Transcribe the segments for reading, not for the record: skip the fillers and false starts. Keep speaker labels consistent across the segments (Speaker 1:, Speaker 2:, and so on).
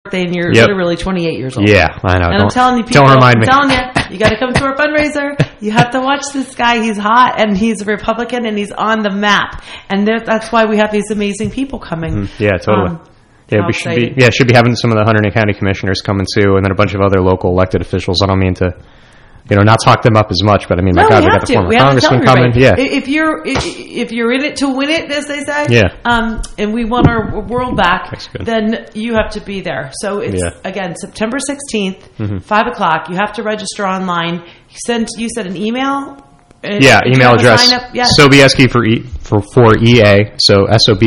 Speaker 1: birthday and you're literally 28 years old.
Speaker 2: Yeah, I know.
Speaker 1: And I'm telling you, people,
Speaker 2: don't remind me.
Speaker 1: I'm telling you got to come to our fundraiser. You have to watch this guy. He's hot and he's a Republican and he's on the map. And that's why we have these amazing people coming.
Speaker 2: Yeah, totally. We should be having some of the Hunterdon County commissioners coming too, and then a bunch of other local elected officials. I don't mean to, not talk them up as much, but I mean, my God, we got the former congressman coming. Yeah,
Speaker 1: if you're in it to win it, as they say.
Speaker 2: Yeah.
Speaker 1: And we want our world back, then you have to be there. So it's again September 16th, 5:00. You have to register online. You said an email.
Speaker 2: Email address. Sobieski for EA. So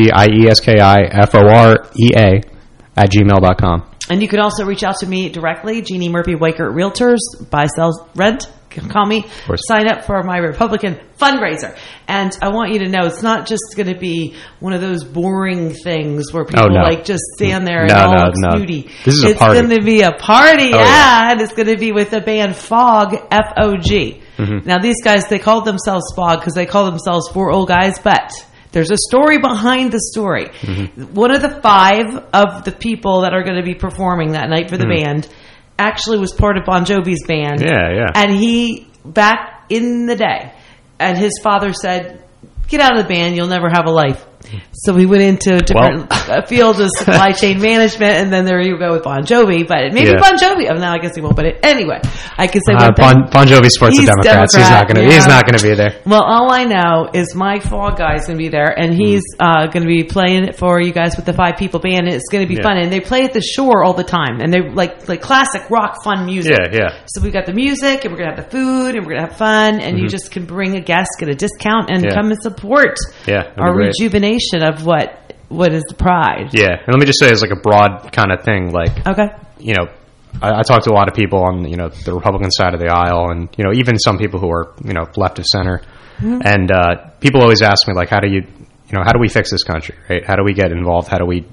Speaker 2: SOBIESKIFOREA
Speaker 1: And you can also reach out to me directly, Jeannie Murphy, Weichert Realtors, buy, sell, rent. Call me, sign up for my Republican fundraiser. And I want you to know it's not just going to be one of those boring things where people just stand there and all look snooty.
Speaker 2: This is a party.
Speaker 1: It's going to be a party, and it's going to be with the band FOG, F-O-G. Now, these guys, they call themselves FOG because they call themselves Four Old Guys, but there's a story behind the story. One of the 5 of the people that are going to be performing that night for the band actually was part of Bon Jovi's band.
Speaker 2: Yeah.
Speaker 1: And he, back in the day, and his father said, get out of the band, you'll never have a life. So we went into a different field of supply chain management, and then there you go with Bon Jovi. But maybe Bon Jovi. Oh, now I guess he won't. But anyway, I can say
Speaker 2: Bon Jovi supports the Democrats. He's not going to. He's not going to be there.
Speaker 1: Well, all I know is my FOG guy's going to be there, and he's going to be playing it for you guys with the 5 people band. And it's going to be fun, and they play at the shore all the time, and they like classic rock, fun music.
Speaker 2: Yeah.
Speaker 1: So we got the music, and we're going to have the food, and we're going to have fun, and you just can bring a guest, get a discount, and come and support our rejuvenation of what is the pride. Yeah,
Speaker 2: and let me just say, it's like a broad kind of thing. Like, I talk to a lot of people on the Republican side of the aisle, and even some people who are left of center, and people always ask me, like, how do we fix this country, right? How do we get involved? How do we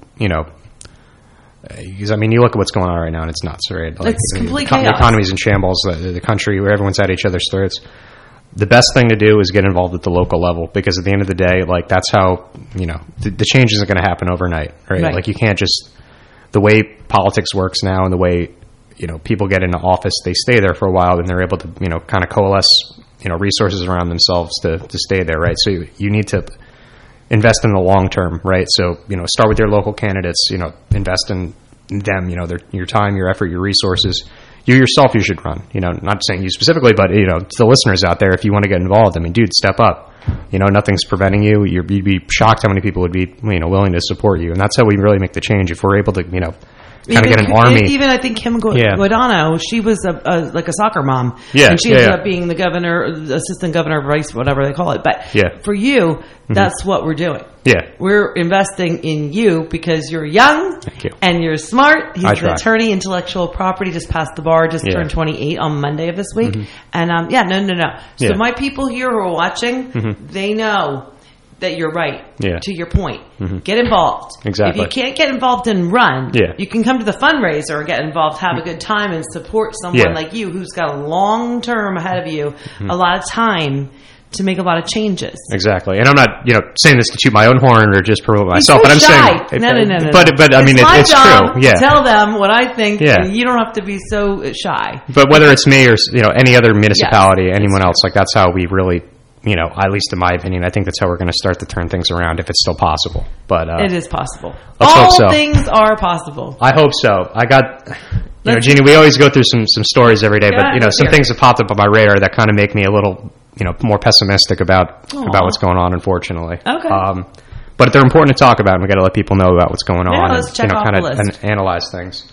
Speaker 2: because I mean, you look at what's going on right now, and it's nuts, right? Like,
Speaker 1: it's complete chaos.
Speaker 2: The economy's in shambles. The country where everyone's at each other's throats. The best thing to do is get involved at the local level, because at the end of the day, like, that's how, the change isn't going to happen overnight, right? Like, you can't just, the way politics works now and the way, people get into office, they stay there for a while and they're able to, kind of coalesce, resources around themselves to stay there, right? So you need to invest in the long term, right? So, start with your local candidates, invest in them, your time, your effort, your resources. You yourself, you should run. Not saying you specifically, but to the listeners out there, if you want to get involved, I mean, dude, step up. Nothing's preventing you. You'd be shocked how many people would be, willing to support you, and that's how we really make the change. If we're able to, kind of get an army.
Speaker 1: Even I think Kim Guadagno, she was like a soccer mom.
Speaker 2: Yeah,
Speaker 1: and she ended up being the governor, assistant governor, vice, whatever they call it. But for you, that's what we're doing.
Speaker 2: Yeah,
Speaker 1: we're investing in you because you're young.
Speaker 2: Thank you.
Speaker 1: And you're smart. He's an attorney, intellectual property, just passed the bar, just turned 28 on Monday of this week. And no. So my people here who are watching, they know that you're right. To your point, get involved.
Speaker 2: Exactly.
Speaker 1: If you can't get involved and run, you can come to the fundraiser and get involved, have a good time, and support someone like you who's got a long term ahead of you, a lot of time to make a lot of changes.
Speaker 2: Exactly. And I'm not, saying this to toot my own horn or just promote myself, but I'm
Speaker 1: saying... No.
Speaker 2: But I mean, it's true. Yeah.
Speaker 1: Tell them what I think. Yeah. You don't have to be so shy.
Speaker 2: But whether it's me or, any other municipality, anyone else, like, that's how we really... at least in my opinion, I think that's how we're going to start to turn things around, if it's still possible. But
Speaker 1: it is possible.
Speaker 2: Let's hope so.
Speaker 1: All things are possible.
Speaker 2: I hope so. I got, Jeannie, we always go through some stories every day, but some things have popped up on my radar that kind of make me a little, more pessimistic about what's going on, unfortunately.
Speaker 1: Okay.
Speaker 2: But they're important to talk about, and we got to let people know about what's going on,
Speaker 1: let's check off the list.
Speaker 2: And analyze things.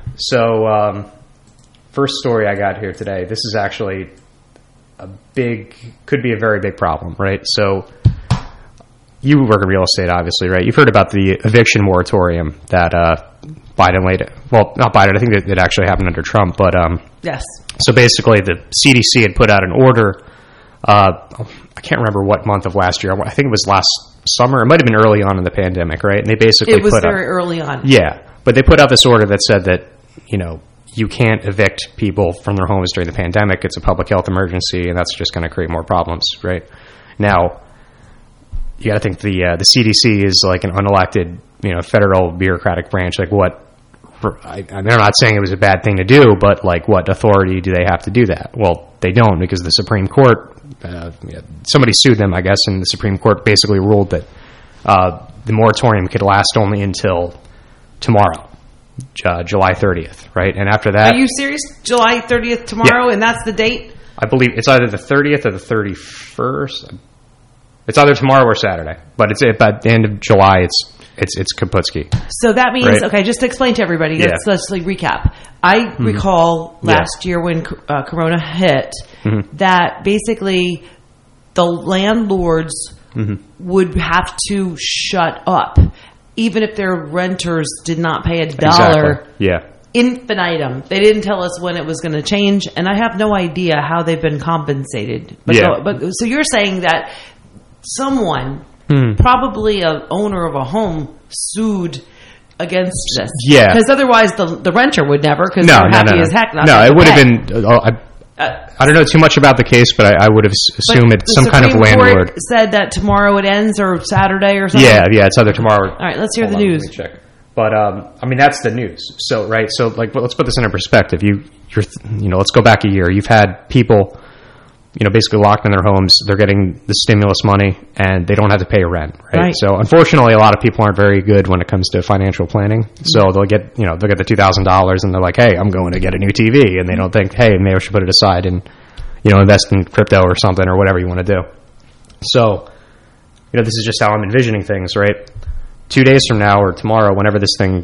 Speaker 2: So, first story I got here today. This is actually could be a very big problem, right? So you work in real estate, obviously, right? You've heard about the eviction moratorium that Biden laid. Well, not Biden. I think it actually happened under Trump, but
Speaker 1: yes.
Speaker 2: So basically, the CDC had put out an order. I can't remember what month of last year. I think it was last summer. It might have been early on in the pandemic, right? And they basically
Speaker 1: early on.
Speaker 2: Yeah, but they put out this order that said that you can't evict people from their homes during the pandemic. It's a public health emergency, and that's just going to create more problems, right? Now, you got to think the CDC is like an unelected, federal bureaucratic branch. Like, what I'm not saying it was a bad thing to do, but like, what authority do they have to do that? Well, they don't, because the Supreme Court, somebody sued them, I guess, and the Supreme Court basically ruled that the moratorium could last only until tomorrow, July 30th, right? And after that...
Speaker 1: Are you serious? July 30th tomorrow, and that's the date?
Speaker 2: I believe it's either the 30th or the 31st. It's either tomorrow or Saturday, but it's at the end of July. It's Kaputski.
Speaker 1: So that means, okay, just to explain to everybody, let's like recap. I recall last year when Corona hit that basically the landlords would have to shut up, even if their renters did not pay $1.
Speaker 2: Exactly. Yeah.
Speaker 1: Infinitum. They didn't tell us when it was going to change, and I have no idea how they've been compensated. But so you're saying that someone, probably an owner of a home, sued against this.
Speaker 2: Yeah.
Speaker 1: Because otherwise the renter would never, because they're happy as heck.
Speaker 2: No, it would have been... I don't know too much about the case, but I would have assumed it's some kind of landlord.
Speaker 1: Court said that tomorrow it ends, or Saturday or something?
Speaker 2: Yeah, it's either tomorrow.
Speaker 1: All right, let's hear the news.
Speaker 2: Let me check. But, I mean, that's the news. So, right, so, like, let's put this in perspective. Let's go back a year. You've had people, basically locked in their homes. They're getting the stimulus money, and they don't have to pay rent, right? So, unfortunately, a lot of people aren't very good when it comes to financial planning. So, they'll get the $2,000, and they're like, hey, I'm going to get a new TV. And they don't think, hey, maybe I should put it aside and, invest in crypto or something or whatever you want to do. So, this is just how I'm envisioning things, right? 2 days from now or tomorrow, whenever this thing,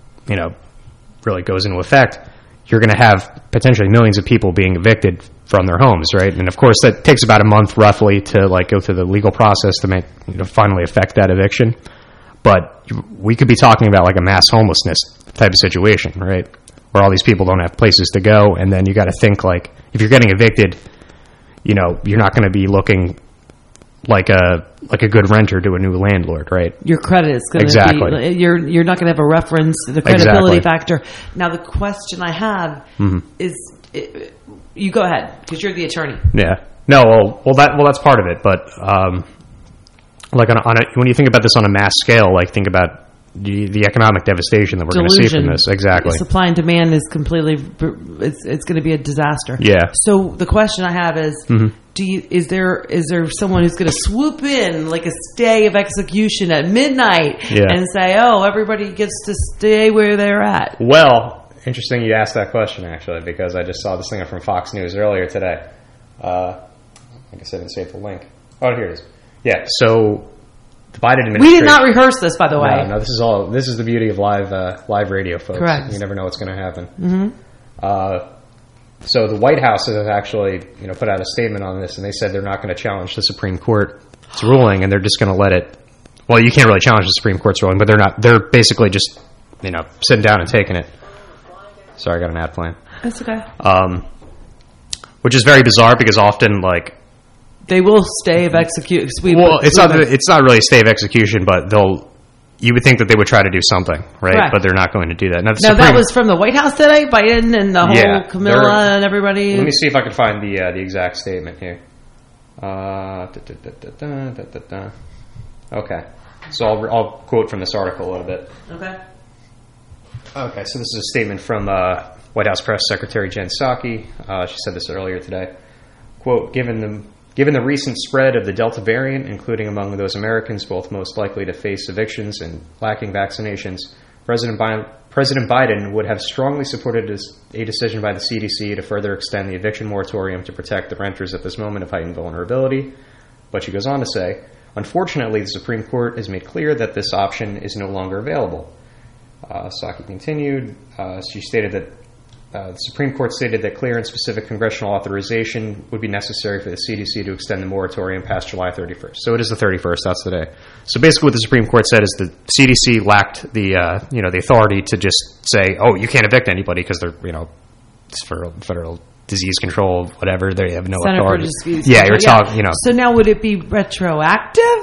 Speaker 2: really goes into effect, you're going to have potentially millions of people being evicted from their homes, right? And of course, that takes about a month roughly to go through the legal process to make finally affect that eviction. But we could be talking about like a mass homelessness type of situation, right? Where all these people don't have places to go, and then you got to think like if you're getting evicted, you're not going to be looking like a good renter to a new landlord, right?
Speaker 1: Your credit is going to be... You're not going to have a reference, the credibility factor. Now, the question I have is... you go ahead, because you're the attorney.
Speaker 2: Yeah. No, that's part of it. But when you think about this on a mass scale, think about the economic devastation that we're going to see from this. Exactly.
Speaker 1: Supply and demand is completely... It's going to be a disaster.
Speaker 2: Yeah.
Speaker 1: So the question I have is... Is there someone who's going to swoop in like a stay of execution at midnight and say, "Oh, everybody gets to stay where they're at"?
Speaker 2: Well, interesting you asked that question actually, because I just saw this thing from Fox News earlier today. I guess I didn't save the link. Oh, here it is. Yeah. So the Biden administration. We
Speaker 1: did not rehearse this, by the way.
Speaker 2: No, this is the beauty of live radio, folks.
Speaker 1: Correct.
Speaker 2: You never know what's going to happen. So the White House has actually, put out a statement on this, and they said they're not going to challenge the Supreme Court's ruling, and they're just going to let it. Well, you can't really challenge the Supreme Court's ruling, but they're not. They're basically just, sitting down and taking it. Sorry, I got an ad playing.
Speaker 1: That's okay.
Speaker 2: Which is very bizarre because often,
Speaker 1: they will stay of execution.
Speaker 2: Well, it's not really a stay of execution, but you would think that they would try to do something, right?
Speaker 1: Correct.
Speaker 2: But they're not going to do that.
Speaker 1: Now that was from the White House today? Biden and the whole Camilla and everybody?
Speaker 2: Let me see if I can find the exact statement here. Okay. So I'll quote from this article a little bit. Okay, so this is a statement from White House Press Secretary Jen Psaki. She said this earlier today. Quote, Given the recent spread of the Delta variant, including among those Americans both most likely to face evictions and lacking vaccinations, President Biden would have strongly supported a decision by the CDC to further extend the eviction moratorium to protect the renters at this moment of heightened vulnerability. But she goes on to say, unfortunately, the Supreme Court has made clear that this option is no longer available. Psaki continued. She stated that the Supreme Court stated that clear and specific congressional authorization would be necessary for the CDC to extend the moratorium past July 31st. So it is the 31st. That's the day. So basically what the Supreme Court said is the CDC lacked the authority to just say, oh, you can't evict anybody because they're, it's for federal disease control, whatever. They have no
Speaker 1: Center
Speaker 2: authority.
Speaker 1: For Disease
Speaker 2: Control. You're talking,
Speaker 1: So now would it be retroactive?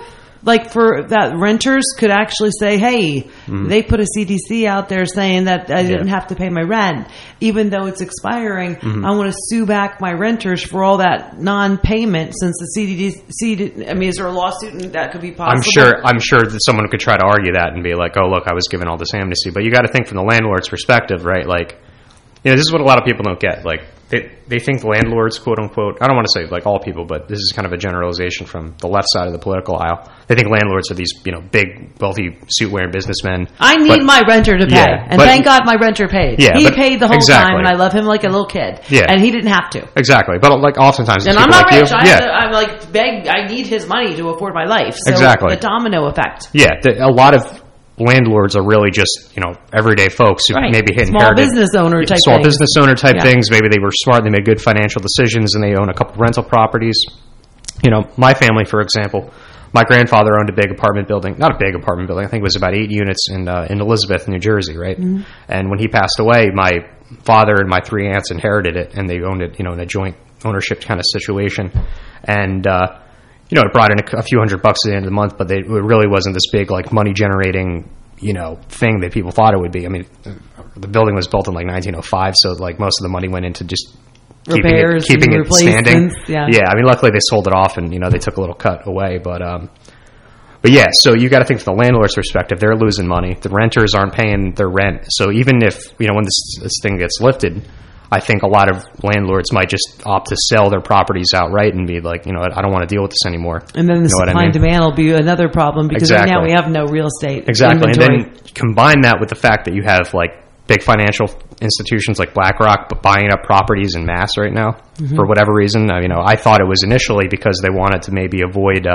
Speaker 1: like for that, renters could actually say, hey, they put a CDC out there saying that I didn't have to pay my rent, even though it's expiring. I want to sue back my renters for all that non-payment since the CDC. I mean, is there a lawsuit that could be possible?
Speaker 2: I'm sure that someone could try to argue that and be like, oh, look, I was given all this amnesty. But you got to think from the landlord's perspective, right? Like, this is what a lot of people don't get. Like, they think landlords, quote unquote, I don't want to say like all people, but this is kind of a generalization from the left side of the political aisle. They think landlords are these, big, wealthy, suit-wearing businessmen.
Speaker 1: I need my renter to pay. And thank God my renter paid. He paid the whole time, and I love him like a little kid. Yeah. And he didn't have to.
Speaker 2: Exactly. But like oftentimes,
Speaker 1: and I'm not rich. I'm like, I need his money to afford my life. So the domino effect.
Speaker 2: Yeah. A lot of landlords are really just, everyday folks who maybe hit
Speaker 1: small business owner type
Speaker 2: things. Maybe they were smart, they made good financial decisions, and they own a couple rental properties. My family, for example, my grandfather owned a big apartment building, not a big apartment building, I think it was about 8 units in Elizabeth, New Jersey, right? Mm-hmm. And when he passed away, my father and my 3 aunts inherited it, and they owned it, in a joint ownership kind of situation. And it brought in a few $100 at the end of the month, but it really wasn't this big, like, money-generating, thing that people thought it would be. I mean, the building was built in, like, 1905, so, like, most of the money went into just keeping it standing. Yeah, I mean, luckily they sold it off, and, they took a little cut away, but yeah, so you got to think from the landlord's perspective, they're losing money. The renters aren't paying their rent. So even if, when this thing gets lifted, I think a lot of landlords might just opt to sell their properties outright and be like, I don't want to deal with this anymore.
Speaker 1: And then the supply and demand will be another problem because right now we have no real estate
Speaker 2: inventory.
Speaker 1: And
Speaker 2: then combine that with the fact that you have like big financial institutions like BlackRock buying up properties en masse right now for whatever reason. I thought it was initially because they wanted to maybe avoid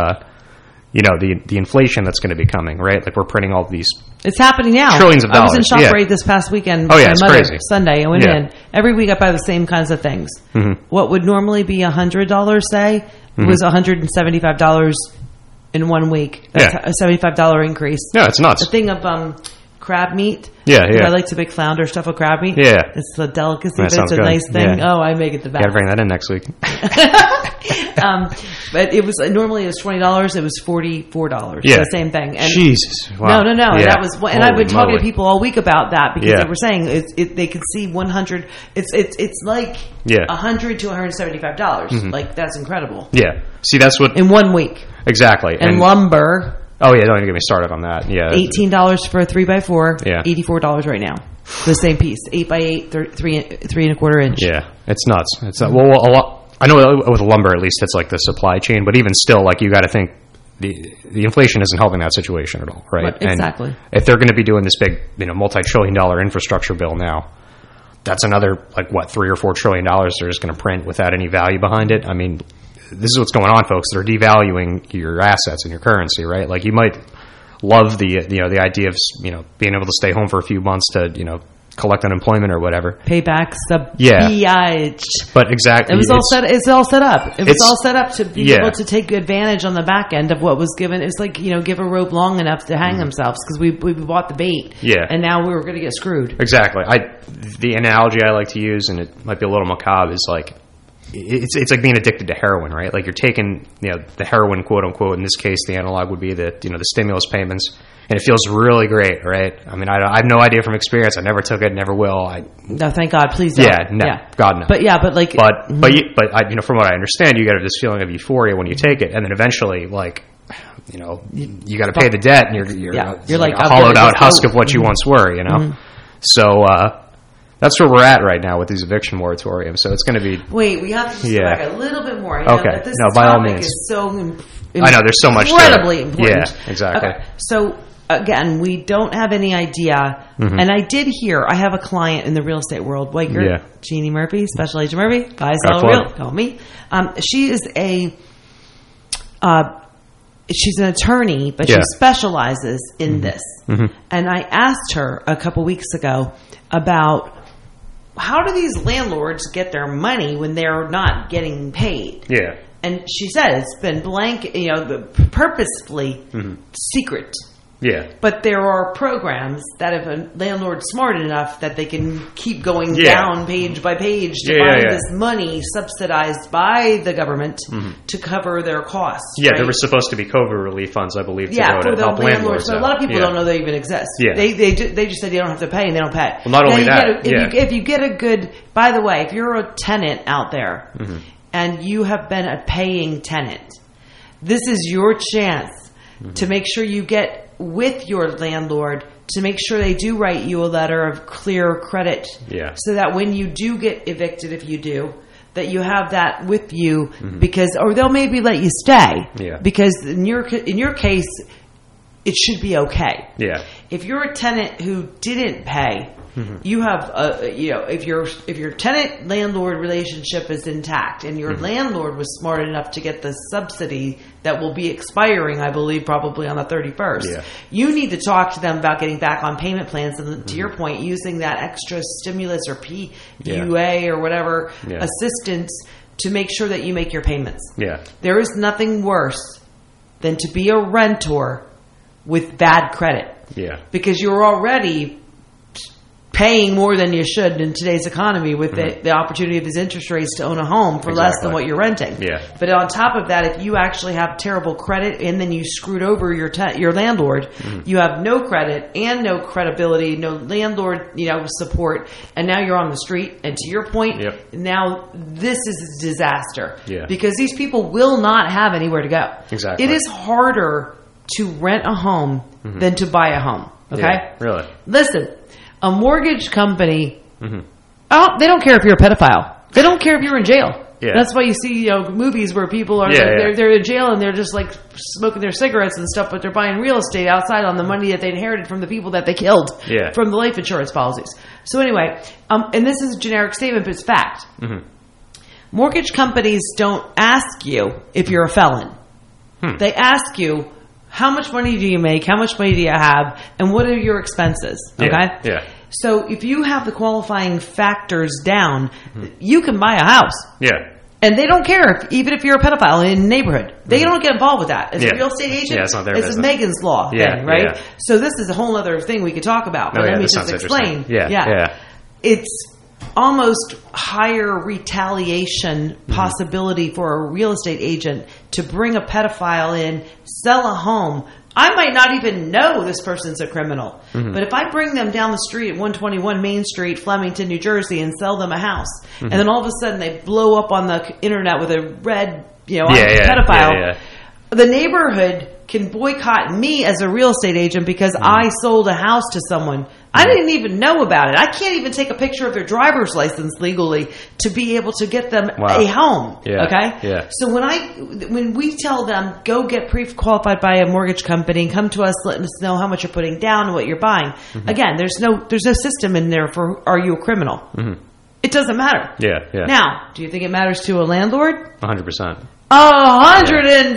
Speaker 2: the inflation that's going to be coming, right? Like we're printing all these.
Speaker 1: It's happening now.
Speaker 2: Trillions of dollars.
Speaker 1: I was in ShopRite this past weekend.
Speaker 2: Oh yeah, it's crazy.
Speaker 1: Sunday, I went in. Every week I buy the same kinds of things. Mm-hmm. What would normally be $100, say, was $175 in 1 week. That's a $75 increase.
Speaker 2: Yeah, it's nuts.
Speaker 1: The thing of crab meat.
Speaker 2: Yeah.
Speaker 1: I like to make flounder stuff with crab meat.
Speaker 2: Yeah.
Speaker 1: It's a delicacy, but it's a nice thing. Yeah. Oh, I make it the best.
Speaker 2: Gotta bring that in next week.
Speaker 1: But it was normally it was $20. It was $44.
Speaker 2: Yeah.
Speaker 1: The same thing. And
Speaker 2: Jesus. Wow.
Speaker 1: No.
Speaker 2: Yeah.
Speaker 1: And that was, and I've been talking to people all week about that because they were saying they could see 100. It's like $100 to $175. Like that's incredible.
Speaker 2: Yeah. See, that's what
Speaker 1: in 1 week.
Speaker 2: Exactly.
Speaker 1: And lumber.
Speaker 2: Oh yeah, don't even get me started on that. Yeah,
Speaker 1: $18 for a 3x4.
Speaker 2: Yeah,
Speaker 1: $84 right now. The same piece, 8x8, 3.25 inch.
Speaker 2: Yeah, it's nuts. It's well, a lot. I know with lumber, at least it's like the supply chain, but even still, like you got to think the inflation isn't helping that situation at all, right?
Speaker 1: Exactly.
Speaker 2: And if they're going to be doing this big, multi-trillion-dollar infrastructure bill now, that's another like what $3 or $4 trillion they're just going to print without any value behind it. I mean. This is what's going on, folks. They're devaluing your assets and your currency, right? Like you might love the idea of being able to stay home for a few months to collect unemployment or whatever,
Speaker 1: pay back the BIH.
Speaker 2: But exactly,
Speaker 1: it's all set up. It was all set up to be able to take advantage on the back end of what was given. It's like give a rope long enough to hang themselves because we bought the bait, and now we were going to get screwed.
Speaker 2: Exactly. The analogy I like to use, and it might be a little macabre, is like. It's like being addicted to heroin, right? Like you're taking, the heroin, quote unquote. In this case, the analog would be the stimulus payments, and it feels really great, right? I mean, I have no idea from experience. I never took it, never will.
Speaker 1: No, thank God, please don't.
Speaker 2: God no.
Speaker 1: But
Speaker 2: from what I understand, you get this feeling of euphoria when you take it, and then eventually, like, you got to pay the debt, and you're like a hollowed out husk of what you once were, So. That's where we're at right now with these eviction moratoriums. So it's going to be.
Speaker 1: Wait, we have to just go back a little bit more.
Speaker 2: Okay.
Speaker 1: This
Speaker 2: by all means.
Speaker 1: Is so
Speaker 2: I know there's so much.
Speaker 1: Incredibly important.
Speaker 2: Yeah, exactly.
Speaker 1: Okay. So again, we don't have any idea. And I did hear. I have a client in the real estate world, Jeannie Murphy, Special Agent Murphy. Guys, all real. Call me. She is she's an attorney, but she specializes in this. And I asked her a couple weeks ago about. How do these landlords get their money when they're not getting paid?
Speaker 2: Yeah.
Speaker 1: And she said it's been purposefully secret.
Speaker 2: Yeah.
Speaker 1: But there are programs that if a landlord's smart enough that they can keep going down page by page to find this money subsidized by the government to cover their costs.
Speaker 2: Yeah, there was supposed to be COVID relief funds, I believe, to go to help landlords.
Speaker 1: So a lot of people don't know they even exist.
Speaker 2: Yeah.
Speaker 1: They just said you don't have to pay, and they don't pay.
Speaker 2: Well, not only that,
Speaker 1: if you get a good, by the way, if you're a tenant out there and you have been a paying tenant, this is your chance to make sure you get with your landlord to make sure they do write you a letter of clear credit so that when you do get evicted, if you do, that you have that with you because, or they'll maybe let you stay because in your case, it should be okay.
Speaker 2: Yeah.
Speaker 1: If you're a tenant who didn't pay, you have if your tenant landlord relationship is intact and your landlord was smart enough to get the subsidy that will be expiring, I believe, probably on the 31st. You need to talk to them about getting back on payment plans and to your point, using that extra stimulus or PUA or whatever assistance to make sure that you make your payments. Yeah. There is nothing worse than to be a renter with bad credit. Yeah. Because you're already paying more than you should in today's economy with the opportunity of these interest rates to own a home for less than what you're renting. Yeah. But on top of that, if you actually have terrible credit and then you screwed over your landlord, you have no credit and no credibility, no landlord support, and now you're on the street. And to your point, now this is a disaster. Yeah. Because these people will not have anywhere to go. Exactly. It is harder to rent a home than to buy a home. Okay?
Speaker 2: Yeah, really.
Speaker 1: Listen. A mortgage company, they don't care if you're a pedophile. They don't care if you're in jail. Yeah. That's why you see movies where people are they're in jail and they're just like smoking their cigarettes and stuff, but they're buying real estate outside on the money that they inherited from the people that they killed from the life insurance policies. So anyway, and this is a generic statement, but it's fact. Mortgage companies don't ask you if you're a felon. They ask you, how much money do you make? How much money do you have? And what are your expenses? Okay? Yeah. So if you have the qualifying factors down, you can buy a house. Yeah. And they don't care, even if you're a pedophile in a neighborhood. They don't get involved with that. As a real estate agent,
Speaker 2: it's not their business.
Speaker 1: Megan's Law thing, right? Yeah. So this is a whole other thing we could talk about. But let me just explain. Yeah. It's almost higher retaliation possibility for a real estate agent to bring a pedophile in, sell a home. I might not even know this person's a criminal. But if I bring them down the street at 121 Main Street, Flemington, New Jersey, and sell them a house, and then all of a sudden they blow up on the internet with a red, pedophile, the neighborhood can boycott me as a real estate agent because I sold a house to someone. I didn't even know about it. I can't even take a picture of their driver's license legally to be able to get them a home. Yeah. Okay? Yeah. So when we tell them, go get pre-qualified by a mortgage company, come to us, let us know how much you're putting down and what you're buying. Again, there's no system in there for, are you a criminal? It doesn't matter. Yeah. Yeah. Now, do you think it matters to a landlord?
Speaker 2: 100%.
Speaker 1: 150%.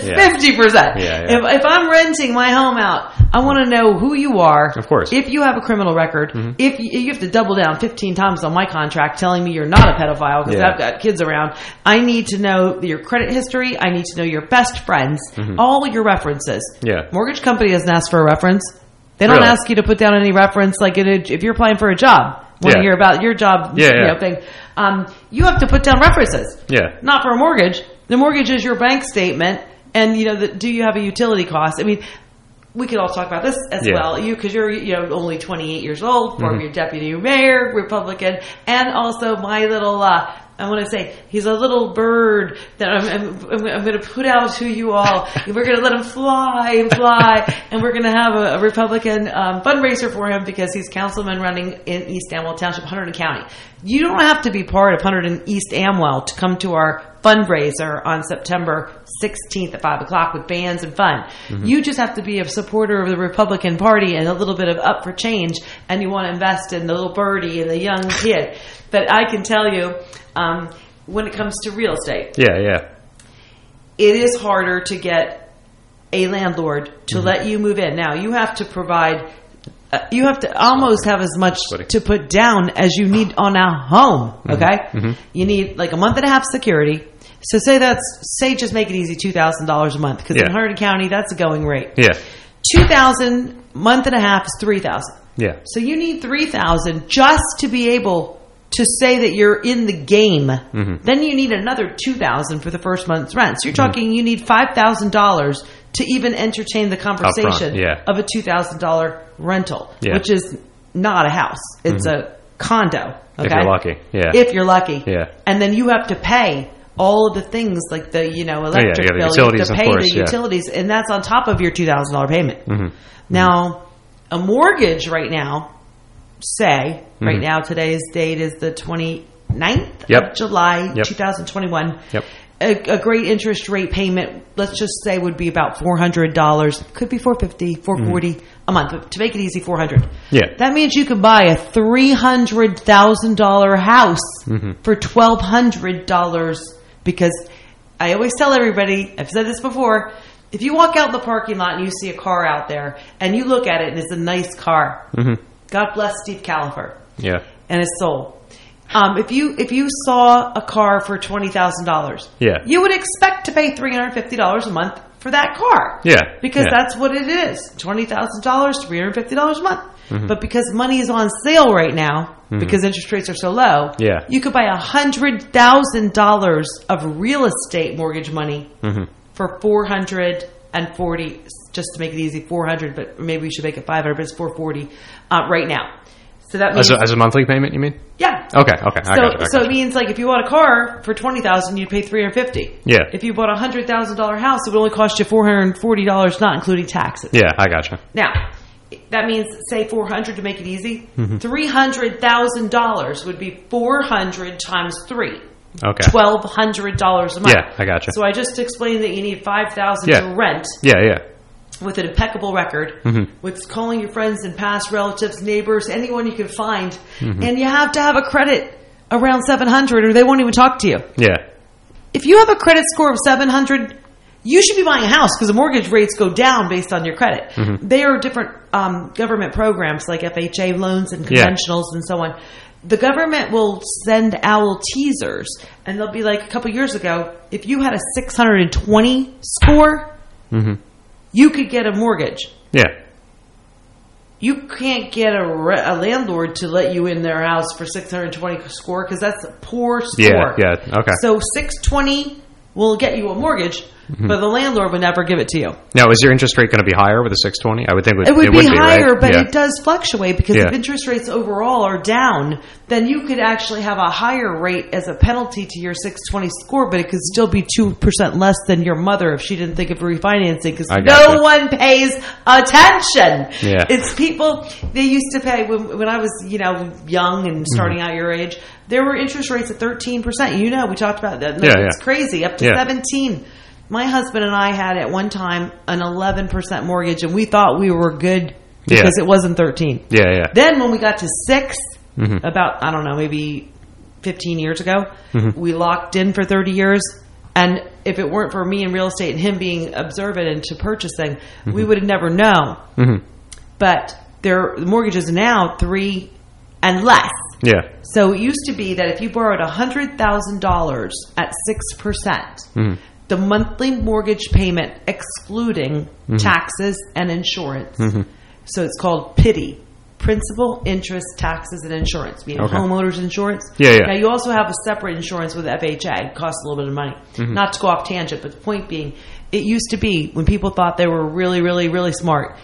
Speaker 1: If I'm renting my home out, I want to know who you are.
Speaker 2: Of course.
Speaker 1: If you have a criminal record, if you have to double down 15 times on my contract telling me you're not a pedophile because I've got kids around, I need to know your credit history. I need to know your best friends, all your references. Yeah. Mortgage company doesn't ask for a reference. They don't ask you to put down any reference. Like if you're applying for a job, want to hear about your job thing. You have to put down references. Yeah. Not for a mortgage. The mortgage is your bank statement, and do you have a utility cost? I mean, we could all talk about this as well. Because you're only 28 years old, former deputy mayor, Republican, and also my little. I want to say he's a little bird that I'm going to put out to you all. We're going to let him fly, and we're going to have a Republican fundraiser for him because he's councilman running in East Amwell Township, Hunterdon County. You don't have to be part of Hunterdon East Amwell to come to our fundraiser on September 16th at 5 o'clock with bands and fun. You just have to be a supporter of the Republican Party and a little bit of up for change, and you want to invest in the little birdie and the young kid. But I can tell you, when it comes to real estate, it is harder to get a landlord to let you move in. Now, you have to provide, you have to almost have as much to put down as you need on a home, okay? You need like a month and a half security. So say just make it easy, $2,000 a month, because in Hunterdon County, that's a going rate. Yeah. $2,000, month and a half is $3,000.
Speaker 2: Yeah.
Speaker 1: So you need $3,000 just to be able to say that you're in the game. Mm-hmm. Then you need another $2,000 for the first month's rent. So you're talking you need $5,000 to even entertain the conversation of a $2,000 rental, which is not a house. It's a condo. Okay?
Speaker 2: If you're lucky. Yeah.
Speaker 1: If you're lucky.
Speaker 2: Yeah.
Speaker 1: And then you have to pay all of the things like the electric bill,
Speaker 2: utilities,
Speaker 1: you have to pay
Speaker 2: of course,
Speaker 1: the utilities, and that's on top of your $2,000 payment. Mm-hmm. Now, a mortgage right now, right now, today's date is the 29th of July, 2021. Yep. A great interest rate payment, let's just say, would be about $400. Could be $450, $440 a month. But to make it easy, $400.
Speaker 2: Yeah.
Speaker 1: That means you can buy a $300,000 house for $1,200. Because I always tell everybody, I've said this before, if you walk out in the parking lot and you see a car out there and you look at it and it's a nice car, God bless Steve Califer and his soul. If you saw a car for $20,000, you would expect to pay $350 a month for that car.
Speaker 2: Yeah.
Speaker 1: Because that's what it is. $20,000, $350 a month. But because money is on sale right now, because interest rates are so low, you could buy $100,000 of real estate mortgage money for $440, just to make it easy, $400, but maybe we should make it $500, but it's $440 right now. So that means
Speaker 2: as a monthly payment, you mean?
Speaker 1: Yeah.
Speaker 2: Okay. I got you.
Speaker 1: So it means like if you bought a car for $20,000, you'd pay $350.
Speaker 2: Yeah.
Speaker 1: If you bought a $100,000 house, it would only cost you $440, not including taxes.
Speaker 2: Yeah, I got you.
Speaker 1: Now, that means, say $400 to make it easy. $300,000 would be 400 times 3.
Speaker 2: Okay.
Speaker 1: $1,200 a month.
Speaker 2: Yeah, I got you.
Speaker 1: So I just explained that you need $5,000 to rent.
Speaker 2: Yeah.
Speaker 1: With an impeccable record, with calling your friends and past relatives, neighbors, anyone you can find, and you have to have a credit around 700, or they won't even talk to you.
Speaker 2: Yeah.
Speaker 1: If you have a credit score of 700, you should be buying a house because the mortgage rates go down based on your credit. There are different government programs like FHA loans and conventionals and so on. The government will send out teasers, and they'll be like, a couple years ago, if you had a 620 score, you could get a mortgage.
Speaker 2: Yeah.
Speaker 1: You can't get a landlord to let you in their house for 620 score because that's a poor score.
Speaker 2: Yeah. Okay.
Speaker 1: So 620 will get you a mortgage, but the landlord would never give it to you.
Speaker 2: Now, is your interest rate going to be higher with a 620? I would think
Speaker 1: it would be higher,
Speaker 2: right?
Speaker 1: but it does fluctuate because if interest rates overall are down, then you could actually have a higher rate as a penalty to your 620 score, but it could still be 2% less than your mother if she didn't think of refinancing because no one pays attention. Yeah. It's people, they used to pay, when I was young and starting out your age, there were interest rates at 13%. We talked about that. It's crazy, up to 17%. My husband and I had at one time an 11% mortgage, and we thought we were good because it wasn't 13.
Speaker 2: Yeah.
Speaker 1: Then when we got to 6, about, I don't know, maybe 15 years ago, we locked in for 30 years. And if it weren't for me in real estate and him being observant into purchasing, we would have never known. But the mortgages are now 3 and less.
Speaker 2: Yeah.
Speaker 1: So it used to be that if you borrowed $100,000 at 6%, the monthly mortgage payment excluding taxes and insurance. So it's called PITI, principal, interest, taxes, and insurance, meaning homeowners insurance.
Speaker 2: Yeah.
Speaker 1: Now you also have a separate insurance with FHA. It costs a little bit of money. Not to go off tangent, but the point being, it used to be when people thought they were really, really, really smart.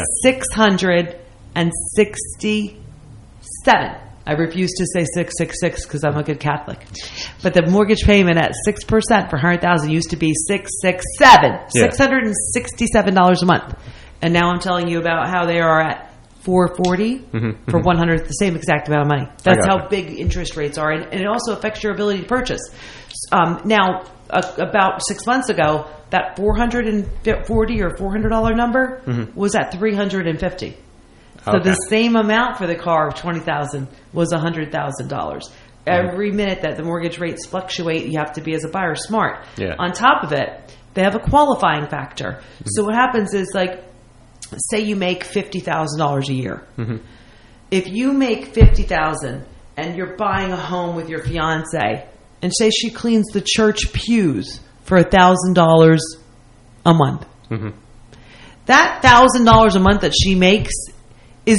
Speaker 1: $667. I refuse to say 666 because I'm a good Catholic. But the mortgage payment at 6% for $100,000 used to be $667 $667 a month. And now I'm telling you about how they are at $440 for $100, the same exact amount of money. That's how big interest rates are, and it also affects your ability to purchase. Now, about 6 months ago, that $440 or $400 number was at $350. So the same amount for the car of $20,000 was $100,000. Every minute that the mortgage rates fluctuate, you have to be, as a buyer, smart. On top of it, they have a qualifying factor. So what happens is, like, say you make $50,000 a year. If you make $50,000 and you're buying a home with your fiance, and say she cleans the church pews for $1,000 a month, That $1,000 a month that she makes is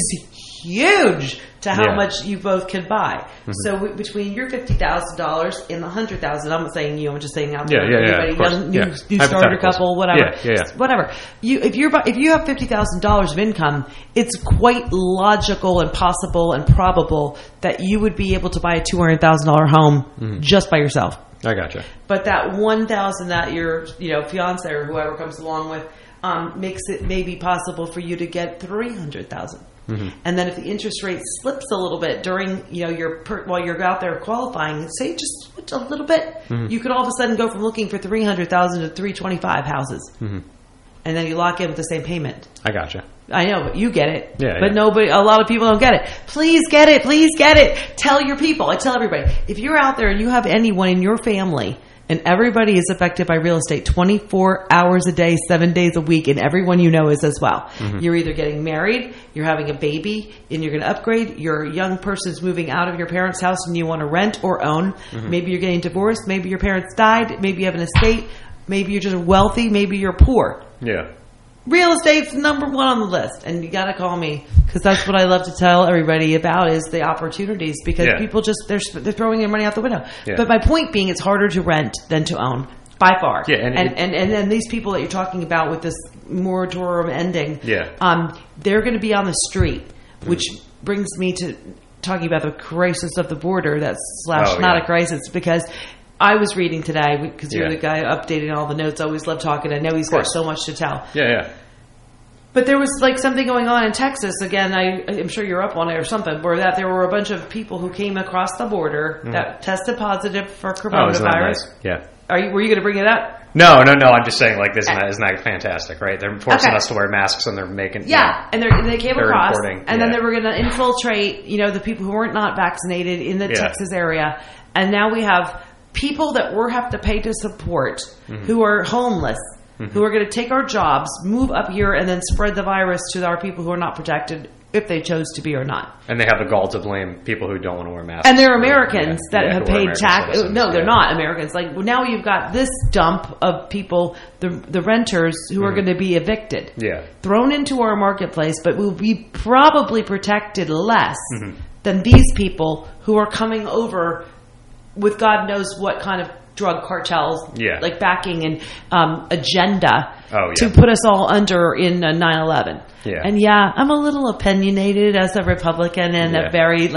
Speaker 1: huge to how much you both can buy. Mm-hmm. So between your $50,000 and the $100,000, I'm not saying you, I'm just saying out there, everybody, new starter couple, whatever, whatever. If you have $50,000 of income, it's quite logical and possible and probable that you would be able to buy a $200,000 home just by yourself.
Speaker 2: I gotcha.
Speaker 1: But that $1,000 that your fiance or whoever comes along with makes it maybe possible for you to get $300,000. Mm-hmm. And then if the interest rate slips a little bit during while you're out there qualifying, say just a little bit, you could all of a sudden go from looking for $300,000 to $325,000 houses, and then you lock in with the same payment.
Speaker 2: I gotcha.
Speaker 1: I know, but you get it. But a lot of people don't get it. Please get it. Please get it. Tell your people. I tell everybody, if you're out there and you have anyone in your family, and everybody is affected by real estate 24 hours a day, 7 days a week, and everyone you know is as well. Mm-hmm. You're either getting married, you're having a baby, and you're going to upgrade. You're a young person's moving out of your parents' house and you want to rent or own. Mm-hmm. Maybe you're getting divorced. Maybe your parents died. Maybe you have an estate. Maybe you're just wealthy. Maybe you're poor.
Speaker 2: Yeah.
Speaker 1: Real estate's number one on the list, and you got to call me because that's what I love to tell everybody about is the opportunities because people just they're throwing their money out the window. Yeah. But my point being, it's harder to rent than to own by far. Yeah, and then these people that you're talking about with this moratorium ending, they're going to be on the street, which brings me to talking about the crisis of the border. That's not a crisis because. I was reading today because you're the guy updating all the notes. I always love talking. I know he's got so much to tell.
Speaker 2: Yeah.
Speaker 1: But there was like something going on in Texas. Again, I'm sure you're up on it or something, where that there were a bunch of people who came across the border that tested positive for coronavirus.
Speaker 2: Isn't that nice? Yeah.
Speaker 1: Were you going to bring it up?
Speaker 2: No. I'm just saying, like, isn't that fantastic, right? They're forcing us to wear masks and they're making...
Speaker 1: Yeah, and they came across, and then they were going to infiltrate, the people who weren't not vaccinated in the Texas area. And now we have... people that we have to pay to support who are homeless, who are going to take our jobs, move up here, and then spread the virus to our people who are not protected if they chose to be or not.
Speaker 2: And they have the gall to blame people who don't want to wear masks.
Speaker 1: And they're Americans that have paid tax. No, they're not Americans. Like now you've got this dump of people, the renters who are going to be evicted, thrown into our marketplace, but will be probably protected less than these people who are coming over with God knows what kind of drug cartels, like backing and agenda to put us all under in 9/11. Yeah. And I'm a little opinionated as a Republican and a very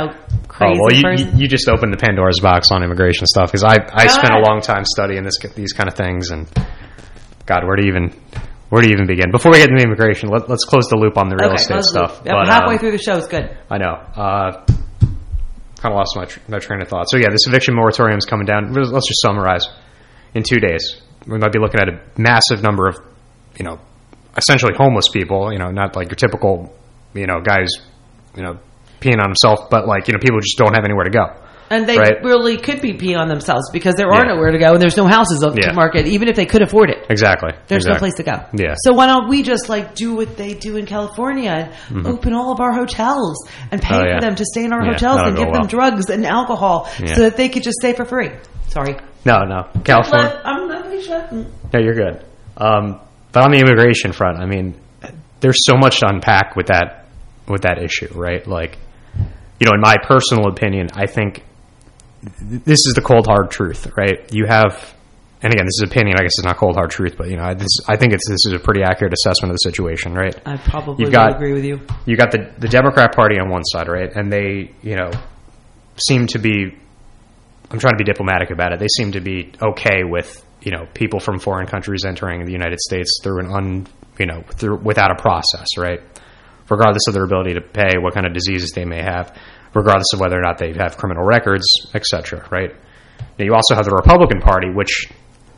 Speaker 1: crazy person.
Speaker 2: You just opened the Pandora's box on immigration stuff because I spent a long time studying these kind of things and God, where do you even begin? Before we get into immigration, let's close the loop on the real estate stuff.
Speaker 1: But, halfway through the show is good.
Speaker 2: I know. Kind of lost my train of thought. So this eviction moratorium is coming down. Let's just summarize. In 2 days, we might be looking at a massive number of, essentially homeless people. Not like your typical, guy who's, peeing on himself, but people who just don't have anywhere to go.
Speaker 1: And they really could be peeing on themselves because there are nowhere to go and there's no houses to market, even if they could afford it.
Speaker 2: Exactly.
Speaker 1: There's no place to go.
Speaker 2: Yeah.
Speaker 1: So why don't we just do what they do in California and open all of our hotels and pay for them to stay in our hotels and give them drugs and alcohol so that they could just stay for free. Sorry.
Speaker 2: No. California.
Speaker 1: I'm not really sure.
Speaker 2: No, you're good. But on the immigration front, there's so much to unpack with that issue, right? In my personal opinion, I think this is the cold hard truth, right? You have, and again, this is opinion. I guess it's not cold hard truth, but I think this is a pretty accurate assessment of the situation, right?
Speaker 1: I probably would agree with you.
Speaker 2: You got the Democrat Party on one side, right, and they seem to be. I'm trying to be diplomatic about it. They seem to be okay with people from foreign countries entering the United States through without a process, right? Regardless of their ability to pay, what kind of diseases they may have. Regardless of whether or not they have criminal records, etc. Right? Now you also have the Republican Party, which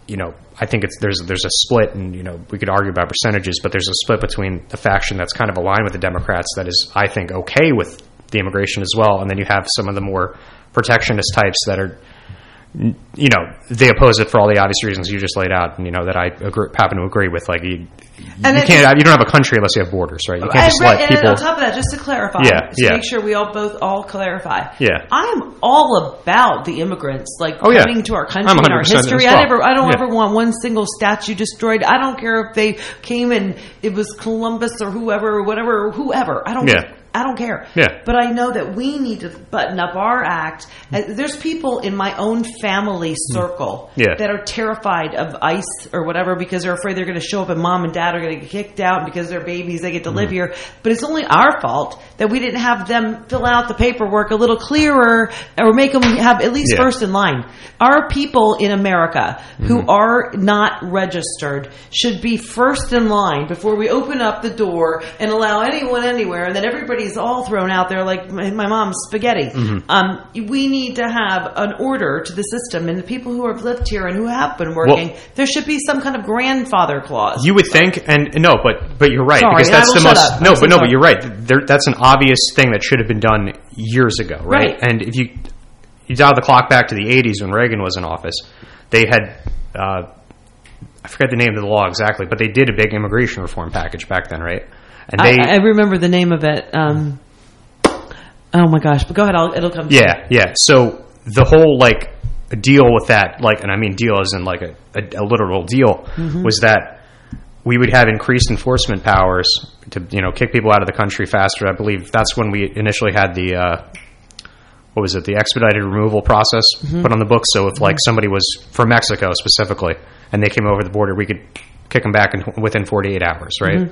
Speaker 2: I think there's a split, and we could argue about percentages, but there's a split between the faction that's kind of aligned with the Democrats that is, I think, okay with the immigration as well, and then you have some of the more protectionist types that are they oppose it for all the obvious reasons you just laid out, and that I happen to agree with. Like you don't have a country unless you have borders, right? You can't just let people.
Speaker 1: And on top of that, just to clarify, make sure we all clarify.
Speaker 2: Yeah,
Speaker 1: I'm all about the immigrants, coming to our country and our history.
Speaker 2: Well.
Speaker 1: I don't ever want one single statue destroyed. I don't care if they came and it was Columbus or whoever. I don't care.
Speaker 2: Yeah.
Speaker 1: But I know that we need to button up our act. There's people in my own family circle that are terrified of ICE or whatever because they're afraid they're going to show up and mom and dad are going to get kicked out because they're babies, they get to live here. But it's only our fault that we didn't have them fill out the paperwork a little clearer or make them have at least first in line. Our people in America who are not registered should be first in line before we open up the door and allow anyone anywhere, and then everybody's all thrown out there like my mom's spaghetti. We need to have an order to the system, and the people who have lived here and who have been working, there should be some kind of grandfather clause.
Speaker 2: You would think, and no, but you're right,
Speaker 1: because
Speaker 2: that's the most. But you're right. That's an obvious thing that should have been done years ago, right? And if you dial the clock back to the 80s when Reagan was in office, they had. I forget the name of the law exactly, but they did a big immigration reform package back then, right? And
Speaker 1: I remember the name of it. Oh my gosh! But go ahead. It'll come.
Speaker 2: Yeah. So the whole deal with that, and I mean deal as in a literal deal, was that we would have increased enforcement powers to kick people out of the country faster. I believe that's when we initially had the the expedited removal process put on the books. So if somebody was from Mexico specifically and they came over the border, we could kick them back within 48 hours, right?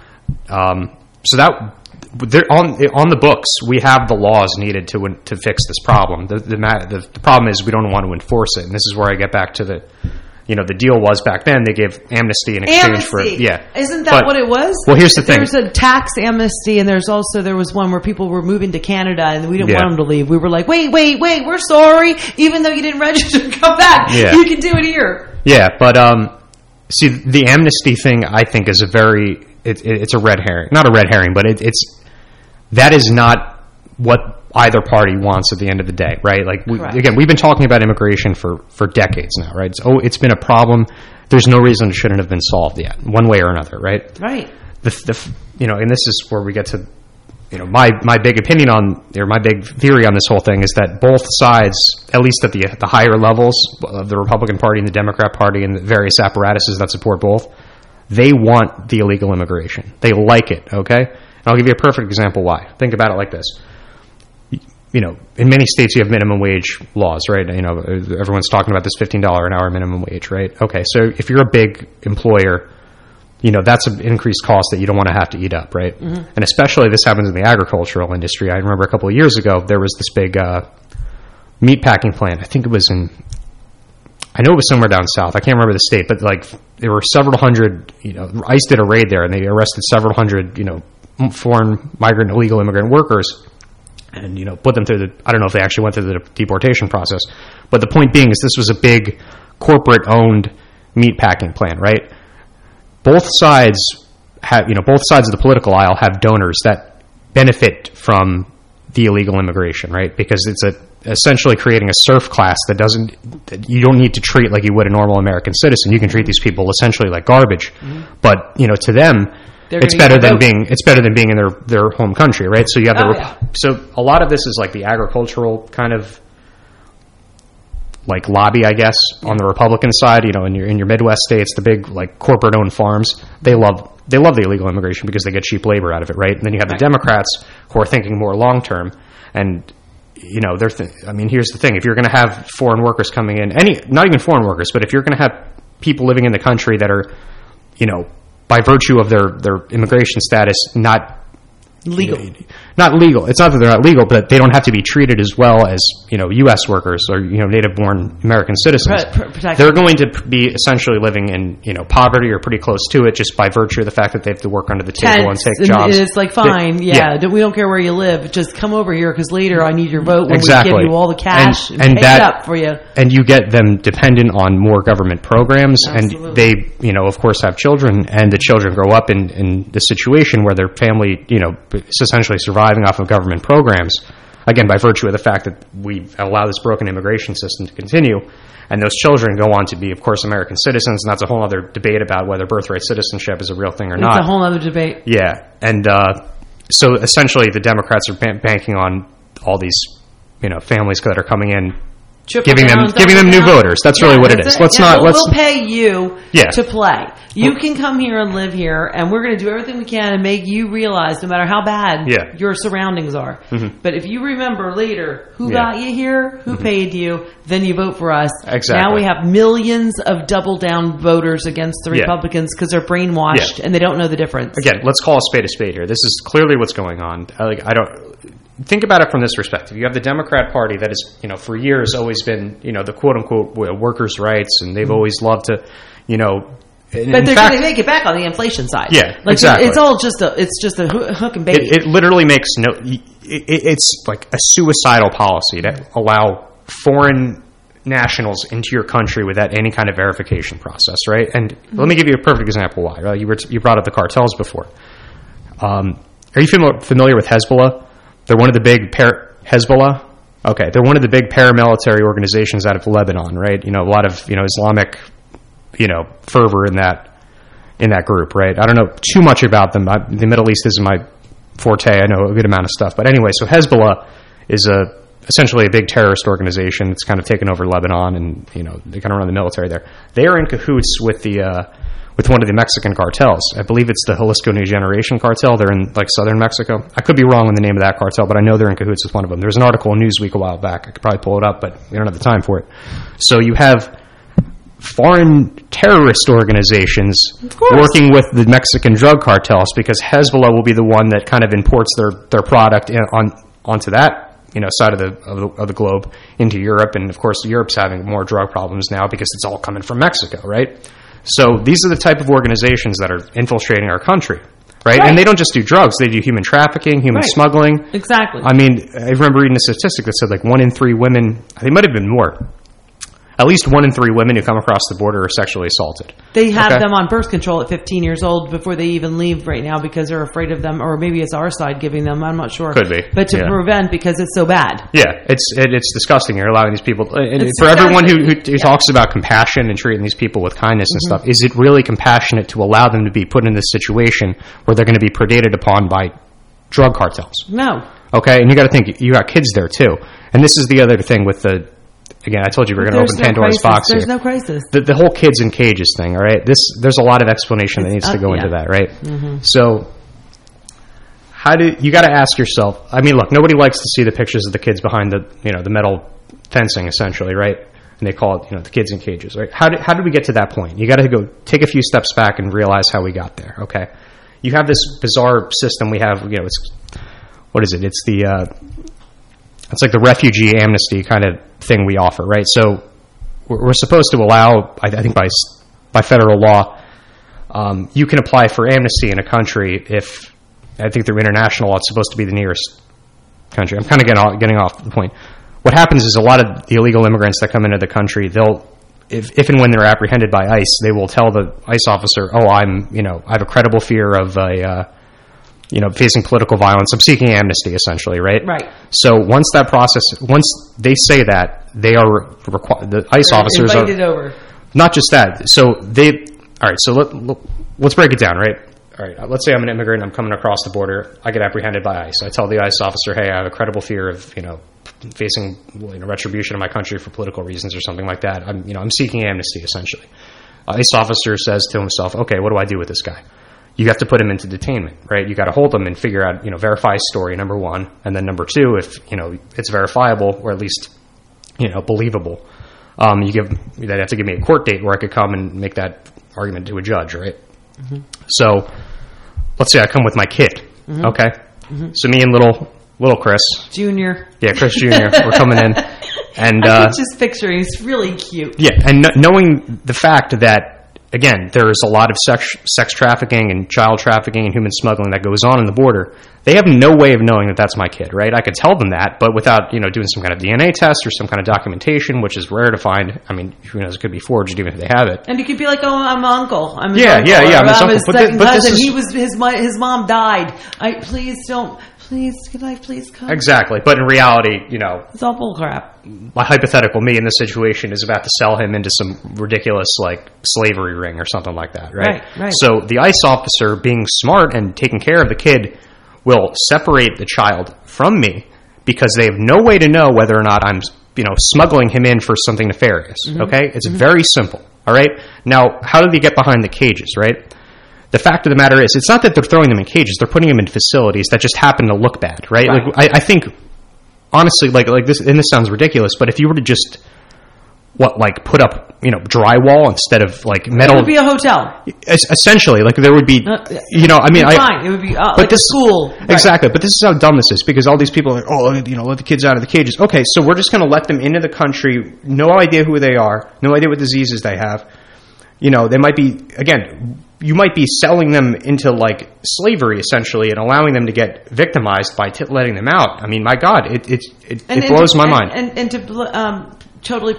Speaker 2: So that on the books, we have the laws needed to fix this problem. The problem is we don't want to enforce it, and this is where I get back to the deal was back then they gave amnesty in exchange for
Speaker 1: Isn't that what it was?
Speaker 2: Well, here's the thing:
Speaker 1: there's a tax amnesty, and there was one where people were moving to Canada, and we didn't want them to leave. We were like, wait, we're sorry, even though you didn't register, come back. You can do it here.
Speaker 2: Yeah, but see, the amnesty thing, I think, is it's a red herring. Not a red herring, but that is not what either party wants at the end of the day, right? We've been talking about immigration for decades now, right? It's been a problem. There's no reason it shouldn't have been solved yet, one way or another, right?
Speaker 1: Right.
Speaker 2: And this is where we get to, my big opinion my big theory on this whole thing is that both sides, at least at the higher levels of the Republican Party and the Democrat Party and the various apparatuses that support both, they want the illegal immigration. They like it, okay? And I'll give you a perfect example why. Think about it like this. In many states you have minimum wage laws, right? Everyone's talking about this $15 an hour minimum wage, right? Okay, so if you're a big employer, that's an increased cost that you don't want to have to eat up, right? And especially this happens in the agricultural industry. I remember a couple of years ago there was this big meat packing plant. I think it was I know it was somewhere down south. I can't remember the state, but there were several hundred. ICE did a raid there, and they arrested several hundred, foreign migrant illegal immigrant workers, and put them through I don't know if they actually went through the deportation process, but the point being is this was a big corporate-owned meat packing plant, right? Both sides have, both sides of the political aisle have donors that benefit from the illegal immigration, right? Because it's essentially creating a serf class that you don't need to treat like you would a normal American citizen. You can treat these people essentially like garbage, but to them, it's better than being in their home country, right? So you have so a lot of this is the agricultural kind of lobby, I guess, on the Republican side. In your Midwest states, the big corporate owned farms, they love the illegal immigration because they get cheap labor out of it, right? And then you have the Democrats who are thinking more long term, and here's the thing: if you're going to have foreign workers coming in, not even foreign workers, but if you're going to have people living in the country that are, by virtue of their immigration status, not
Speaker 1: legal.
Speaker 2: Not legal. It's not that they're not legal, but they don't have to be treated as well as U.S. workers or native-born American citizens. They're going to be essentially living in poverty or pretty close to it, just by virtue of the fact that they have to work under the table and take jobs.
Speaker 1: It's fine, we don't care where you live. Just come over here because later I need your vote when we give you all the cash and pay it up for you.
Speaker 2: And you get them dependent on more government programs. Absolutely. And they, of course, have children, and the children grow up in the situation where their family, is essentially surviving off of government programs. again, by virtue of the fact that we allow this broken immigration system to continue, and those children go on to be, of course, American citizens, and that's a whole other debate about whether birthright citizenship is a real thing or not.
Speaker 1: It's a whole other debate.
Speaker 2: Yeah, and so essentially the Democrats are banking on all these, families that are coming in, giving them new voters. That's really what it is.
Speaker 1: We'll pay you to play. You can come here and live here, and we're going to do everything we can to make you realize, no matter how bad your surroundings are. Mm-hmm. But if you remember later who got you here, who paid you, then you vote for us.
Speaker 2: Exactly.
Speaker 1: Now we have millions of double-down voters against the Republicans because they're brainwashed and they don't know the difference.
Speaker 2: Again, let's call a spade here. This is clearly what's going on. Think about it from this perspective. You have the Democrat Party that is, for years always been, the quote-unquote workers' rights, and they've always loved to,
Speaker 1: But they're going to make it back on the inflation side.
Speaker 2: Yeah, exactly.
Speaker 1: It's all just a hook and bait.
Speaker 2: It literally makes it's like a suicidal policy to allow foreign nationals into your country without any kind of verification process, right? And let me give you a perfect example why. Right? You brought up the cartels before. Are you familiar with Hezbollah? They're one of the big Hezbollah. Okay, they're one of the big paramilitary organizations out of Lebanon, right? A lot of Islamic, fervor in that group, right? I don't know too much about them. The Middle East isn't my forte. I know a good amount of stuff, but anyway, so Hezbollah is essentially a big terrorist organization. It's kind of taken over Lebanon, and they kind of run the military there. They are in cahoots with with one of the Mexican cartels. I believe it's the Jalisco New Generation cartel. They're in southern Mexico. I could be wrong on the name of that cartel, but I know they're in cahoots with one of them. There was an article in Newsweek a while back. I could probably pull it up, but we don't have the time for it. So you have foreign terrorist organizations working with the Mexican drug cartels, because Hezbollah will be the one that kind of imports their product onto that side of the globe into Europe, and of course Europe's having more drug problems now because it's all coming from Mexico, right? So these are the type of organizations that are infiltrating our country, right? And they don't just do drugs; they do human trafficking, human smuggling.
Speaker 1: Exactly.
Speaker 2: I mean, I remember reading a statistic that said 1 in 3 women. I think it might have been more. At least 1 in 3 women who come across the border are sexually assaulted.
Speaker 1: They have them on birth control at 15 years old before they even leave right now because they're afraid of them, or maybe it's our side giving them. I'm not sure.
Speaker 2: Could be.
Speaker 1: But to prevent, because it's so bad.
Speaker 2: Yeah, it's disgusting. You're allowing these people. For everyone who talks about compassion and treating these people with kindness and stuff, is it really compassionate to allow them to be put in this situation where they're going to be predated upon by drug cartels?
Speaker 1: No.
Speaker 2: Okay, and you got to think, you got kids there too. And this is the other thing with again, I told you we're going to open Pandora's box here.
Speaker 1: There's no crisis.
Speaker 2: The whole kids in cages thing, all right? There's a lot of explanation that needs to go into that, right? Mm-hmm. So you got to ask yourself, I mean, look, nobody likes to see the pictures of the kids behind the metal fencing, essentially, right? And they call it, the kids in cages, right? How did we get to that point? You got to go take a few steps back and realize how we got there, okay? You have this bizarre system we have, what is it? It's like the refugee amnesty kind of thing we offer, right? So we're supposed to allow, I think by federal law, you can apply for amnesty in a country if, I think through international law, it's supposed to be the nearest country. I'm kind of getting off the point. What happens is a lot of the illegal immigrants that come into the country, if and when they're apprehended by ICE, they will tell the ICE officer, I have a credible fear of facing political violence. I'm seeking amnesty, essentially, right?
Speaker 1: Right.
Speaker 2: So once they say that, they are the ICE officers
Speaker 1: invited over.
Speaker 2: Not just that. So all right. So let's break it down, right? All right. Let's say I'm an immigrant. I'm coming across the border. I get apprehended by ICE. I tell the ICE officer, hey, I have a credible fear of facing retribution in my country for political reasons or something like that. I'm seeking amnesty, essentially. ICE officer says to himself, okay, what do I do with this guy? You have to put him into detainment, right? You got to hold him and figure out, verify his story, number one, and then number two, if it's verifiable or at least believable, they'd have to give me a court date where I could come and make that argument to a judge, right? Mm-hmm. So let's say I come with my kid, okay? Mm-hmm. So me and little Chris
Speaker 1: Junior,
Speaker 2: Chris Jr. We're coming in, and
Speaker 1: I can just picture he's really cute.
Speaker 2: Yeah, and knowing the fact that, again, there is a lot of sex trafficking and child trafficking and human smuggling that goes on the border. They have no way of knowing that that's my kid, right? I could tell them that, but without doing some kind of DNA test or some kind of documentation, which is rare to find. I mean, who knows? It could be forged even if they have it.
Speaker 1: And you could be like, I'm an uncle. I'm his
Speaker 2: uncle. Yeah.
Speaker 1: I'm his second cousin. His mom died. Please please, can I please come?
Speaker 2: Exactly. But in reality,
Speaker 1: it's all bullcrap.
Speaker 2: My hypothetical me in this situation is about to sell him into some ridiculous, like, slavery ring or something like that, right?
Speaker 1: Right.
Speaker 2: So the ICE officer, being smart and taking care of the kid, will separate the child from me because they have no way to know whether or not I'm, smuggling him in for something nefarious, okay? It's very simple, all right? Now, how do they get behind the cages, right? The fact of the matter is, it's not that they're throwing them in cages; they're putting them in facilities that just happen to look bad, right? Like, I think, honestly, like this, and this sounds ridiculous, but if you were to just put up, drywall instead of like metal,
Speaker 1: it would be a hotel.
Speaker 2: Essentially, like there would be,
Speaker 1: fine. It would be
Speaker 2: but
Speaker 1: like
Speaker 2: this,
Speaker 1: a school,
Speaker 2: exactly. But this is how dumb this is because all these people are like, oh, let the kids out of the cages. Okay, so we're just going to let them into the country, no idea who they are, no idea what diseases they have. They might be, again, you might be selling them into like slavery essentially and allowing them to get victimized by letting them out. I mean, my God, it blows my mind.
Speaker 1: And to totally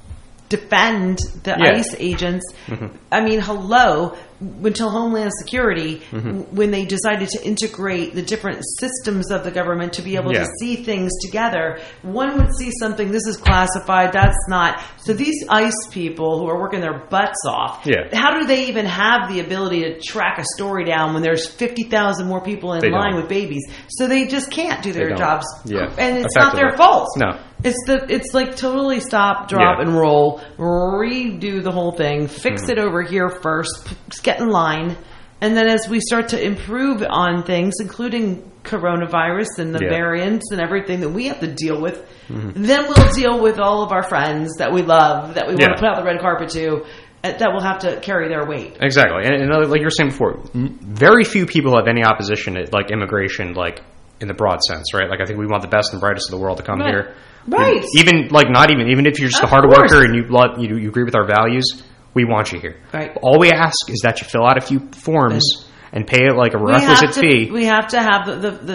Speaker 1: defend the ICE agents, I mean, hello, until Homeland Security, when they decided to integrate the different systems of the government to be able to see things together, one would see something, this is classified, that's not. So these ICE people who are working their butts off, how do they even have the ability to track a story down when there's 50,000 more people in line with babies? So they just can't do their jobs. And it's not their fault.
Speaker 2: No.
Speaker 1: It's like totally stop, drop, and roll, redo the whole thing, fix it over here first, get in line, and then as we start to improve on things, including coronavirus and the variants and everything that we have to deal with, then we'll deal with all of our friends that we love, that we want to put out the red carpet to, that will have to carry their weight.
Speaker 2: Exactly. And like you were saying before, very few people have any opposition to like immigration, like in the broad sense, right? Like I think we want the best and brightest of the world to come here.
Speaker 1: Right.
Speaker 2: Even if you're just a hard worker and you agree with our values, we want you here.
Speaker 1: Right.
Speaker 2: All we ask is that you fill out a few forms and pay it like a requisite fee.
Speaker 1: We have to have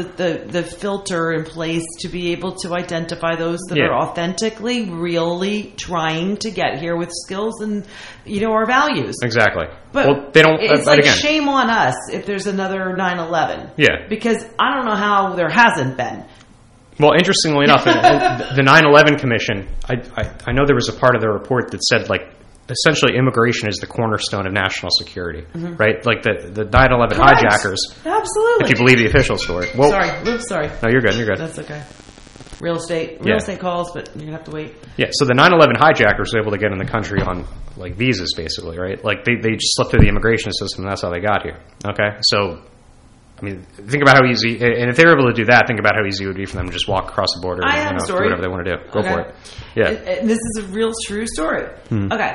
Speaker 1: the filter in place to be able to identify those that are authentically, really trying to get here with skills and our values.
Speaker 2: Exactly.
Speaker 1: But
Speaker 2: they don't.
Speaker 1: It's like shame on us if there's another 9/11.
Speaker 2: Yeah.
Speaker 1: Because I don't know how there hasn't been.
Speaker 2: Well, interestingly enough, the 9/11 Commission, I know there was a part of the report that said, like, essentially immigration is the cornerstone of national security, right? Like the 9/11 hijackers.
Speaker 1: Absolutely.
Speaker 2: If you believe the official story. Well,
Speaker 1: sorry.
Speaker 2: No, you're good.
Speaker 1: That's okay. Real estate calls, but you're going to have to wait. Yeah,
Speaker 2: so the 9/11 hijackers were able to get in the country on, like, visas, basically, right? Like, they just slipped through the immigration system, and that's how they got here, okay? So, I mean, think about how easy, and if they were able to do that, think about how easy it would be for them to just walk across the border and do whatever they want to do. Go for it. Yeah.
Speaker 1: And this is a real true story. Okay.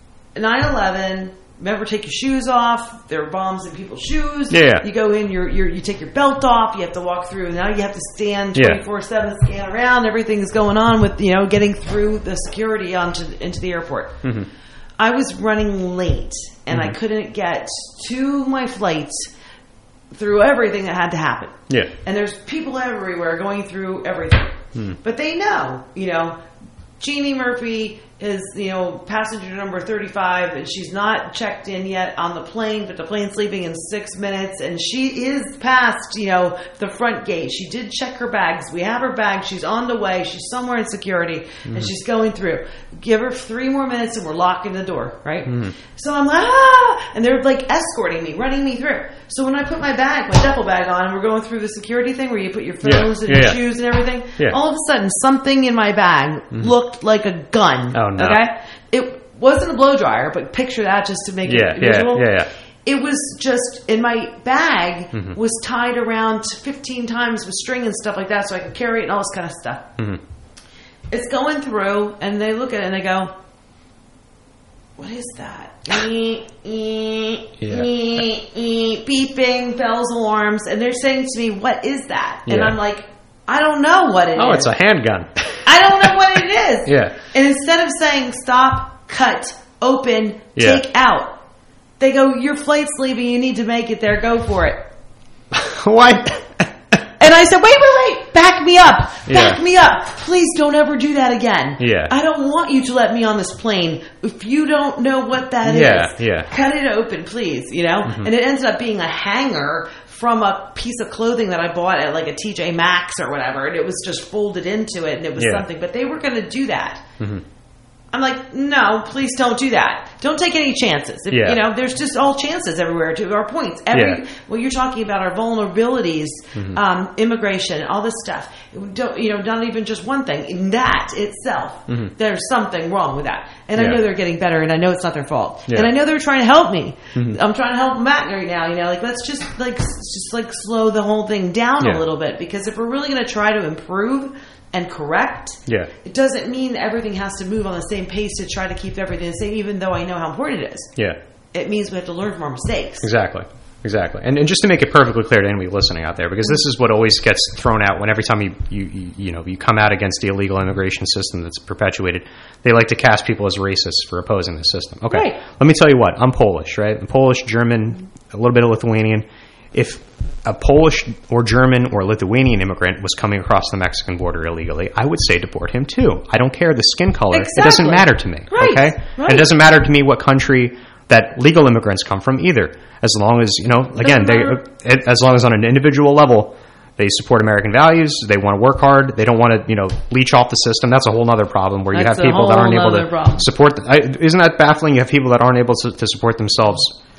Speaker 1: 9/11, remember, take your shoes off. There are bombs in people's shoes.
Speaker 2: Yeah.
Speaker 1: You go in, you take your belt off. You have to walk through. Now you have to stand 24/7, scan around. Everything's going on with, getting through the security into the airport. I was running late, and I couldn't get to my flights through everything that had to happen.
Speaker 2: Yeah.
Speaker 1: And there's people everywhere going through everything. But they know, Jeannie Murphy is, passenger number 35, and she's not checked in yet on the plane, but the plane's leaving in 6 minutes, and she is past, the front gate. She did check her bags. We have her bag. She's on the way. She's somewhere in security, and she's going through. Give her 3 more minutes, and we're locking the door, right? So I'm like, and they're like escorting me, running me through. So when I put my duffel bag on, and we're going through the security thing where you put your phones and your shoes and everything, all of a sudden something in my bag looked like a gun.
Speaker 2: Oh, no.
Speaker 1: Okay? It wasn't a blow dryer, but picture that just to make it visual.
Speaker 2: Yeah.
Speaker 1: It was just, in my bag, was tied around 15 times with string and stuff like that so I could carry it and all this kind of stuff. It's going through, and they look at it and they go, what is that? Beeping, bells, alarms. And they're saying to me, what is that? And I'm like, I don't know what it is.
Speaker 2: Oh, it's a handgun.
Speaker 1: I don't know what it is.
Speaker 2: Yeah.
Speaker 1: And instead of saying stop, cut, open, take out, they go, your flight's leaving, you need to make it there, go for it.
Speaker 2: What?
Speaker 1: And I said, wait. back me up. Back me up. Please don't ever do that again.
Speaker 2: Yeah.
Speaker 1: I don't want you to let me on this plane. If you don't know what that is, cut it open, please, you know? And it ended up being a hanger from a piece of clothing that I bought at like a TJ Maxx or whatever, and it was just folded into it, and it was something. But they were going to do that. I'm like, no, please don't do that. Don't take any chances. You know, there's just all chances everywhere to our points. What you're talking about, our vulnerabilities, immigration, all this stuff. Don't, you know, not even just one thing. In that itself, there's something wrong with that. And I know they're getting better, and I know it's not their fault. And I know they're trying to help me. I'm trying to help them back right now. You know, like let's just slow the whole thing down a little bit, because if we're really going to try to improve and correct, it doesn't mean everything has to move on the same pace to try to keep everything the same, even though I know how important it is. It means we have to learn from our mistakes.
Speaker 2: Exactly. And just to make it perfectly clear to anybody listening out there, because this is what always gets thrown out when every time you come out against the illegal immigration system that's perpetuated, they like to cast people as racist for opposing the system. Okay, let me tell you what, I'm Polish, right? I'm Polish, German, a little bit of Lithuanian. If a Polish or German or Lithuanian immigrant was coming across the Mexican border illegally, I would say deport him too. I don't care the skin color. It doesn't matter to me. Okay? And it doesn't matter to me what country that legal immigrants come from either. As long as, you know, again, as long as on an individual level, they support American values, they want to work hard, they don't want to, you know, leech off the system. That's a whole other problem where you have people that aren't able to support. Isn't that baffling? You have people that aren't able to support themselves.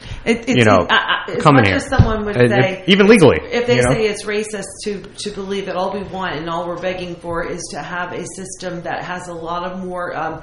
Speaker 1: It's
Speaker 2: coming
Speaker 1: much
Speaker 2: here.
Speaker 1: As someone would say,
Speaker 2: even legally,
Speaker 1: if they say it's racist to believe that all we want and all we're begging for is to have a system that has a lot of more